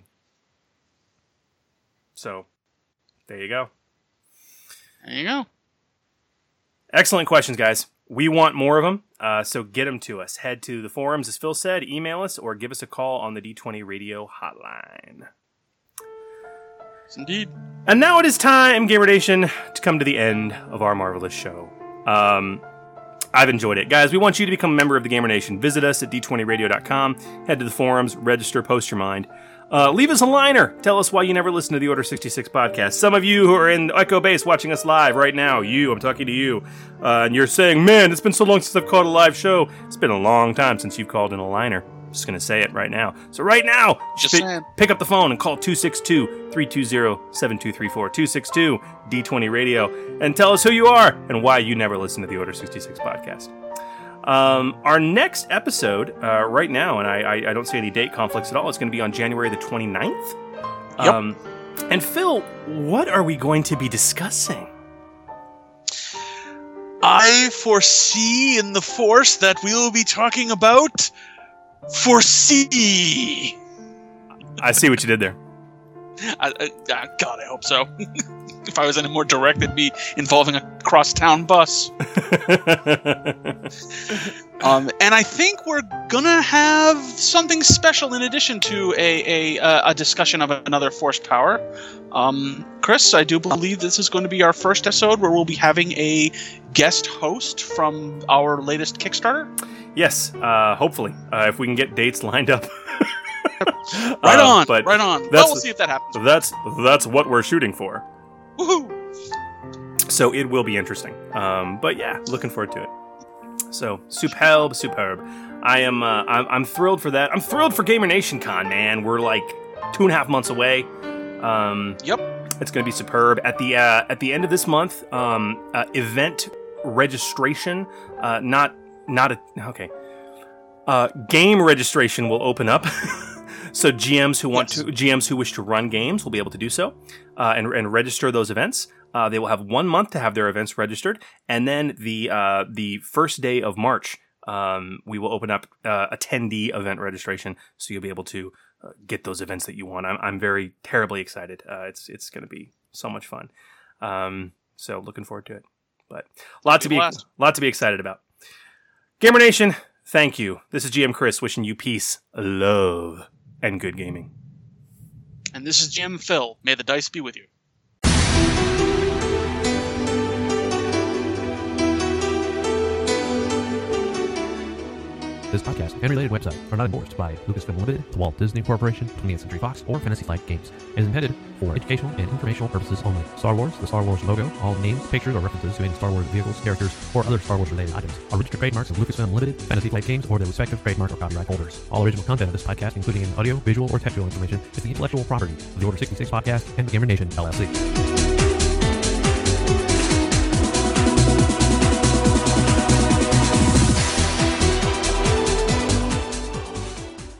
So, there you go. There you go. Excellent questions, guys. We want more of them, uh, so get them to us. Head to the forums, as Phil said, email us, or give us a call on the D twenty Radio hotline. Yes, indeed. And now it is time, Gamer Nation, to come to the end of our marvelous show. Um, I've enjoyed it. Guys, we want you to become a member of the Gamer Nation. Visit us at d twenty radio dot com. Head to the forums, register, post your mind. Uh, leave us a liner. Tell us why you never listen to the Order sixty-six podcast. Some of you who are in Echo Base watching us live right now, you, I'm talking to you, uh, and you're saying, man, it's been so long since I've called a live show. It's been a long time since you've called in a liner. Just going to say it right now. So right now, Just pick, saying. pick up the phone and call two six two, three two zero, seven two three four, two six two D twenty radio, and tell us who you are and why you never listen to the Order sixty-six podcast. Um, our next episode, uh, right now, and I, I, I don't see any date conflicts at all, it's going to be on January the twenty-ninth. Yep. Um, and Phil, what are we going to be discussing? I foresee in the Force that we will be talking about Foresee. I see what you did there. I, I, I, God, I hope so. If I was any more direct, it'd be involving a cross-town bus. um, and I think we're gonna have something special in addition to a a, a discussion of another Force power. Um, Chris, I do believe this is going to be our first episode where we'll be having a guest host from our latest Kickstarter. Yes, uh, hopefully, uh, if we can get dates lined up. Right uh, on, but right on. Well, we'll see if that happens. That's that's what we're shooting for. Woohoo! So it will be interesting. Um, but yeah, looking forward to it. So superb, superb. I am. Uh, I'm, I'm thrilled for that. I'm thrilled for Gamer Nation Con, man. We're like two and a half months away. Um, yep. It's going to be superb. At the uh, at the end of this month, um, uh, event registration. Uh, not not a okay. Uh, game registration will open up. So G Ms who want yes. to, G Ms who wish to run games will be able to do so, uh, and and register those events. Uh, they will have one month to have their events registered, and then the uh, the first day of March, um, we will open up uh, attendee event registration, so you'll be able to uh, get those events that you want. I'm I'm very terribly excited. Uh, it's it's going to be so much fun. Um, so looking forward to it. But a lot to be blast. lot to be excited about. Gamer Nation, thank you. This is G M Chris wishing you peace, love, and good gaming. And this is G M Phil. May the dice be with you. This podcast and related website are not endorsed by Lucasfilm Limited, the Walt Disney Corporation, twentieth Century Fox, or Fantasy Flight Games. It is intended for educational and informational purposes only. Star Wars, the Star Wars logo, all names, pictures, or references to any Star Wars vehicles, characters, or other Star Wars related items are registered trademarks of Lucasfilm Limited, Fantasy Flight Games, or their respective trademark or copyright holders. All original content of this podcast, including any audio, visual, or textual information, is the intellectual property of the Order sixty-six podcast and the Gamer Nation, L L C.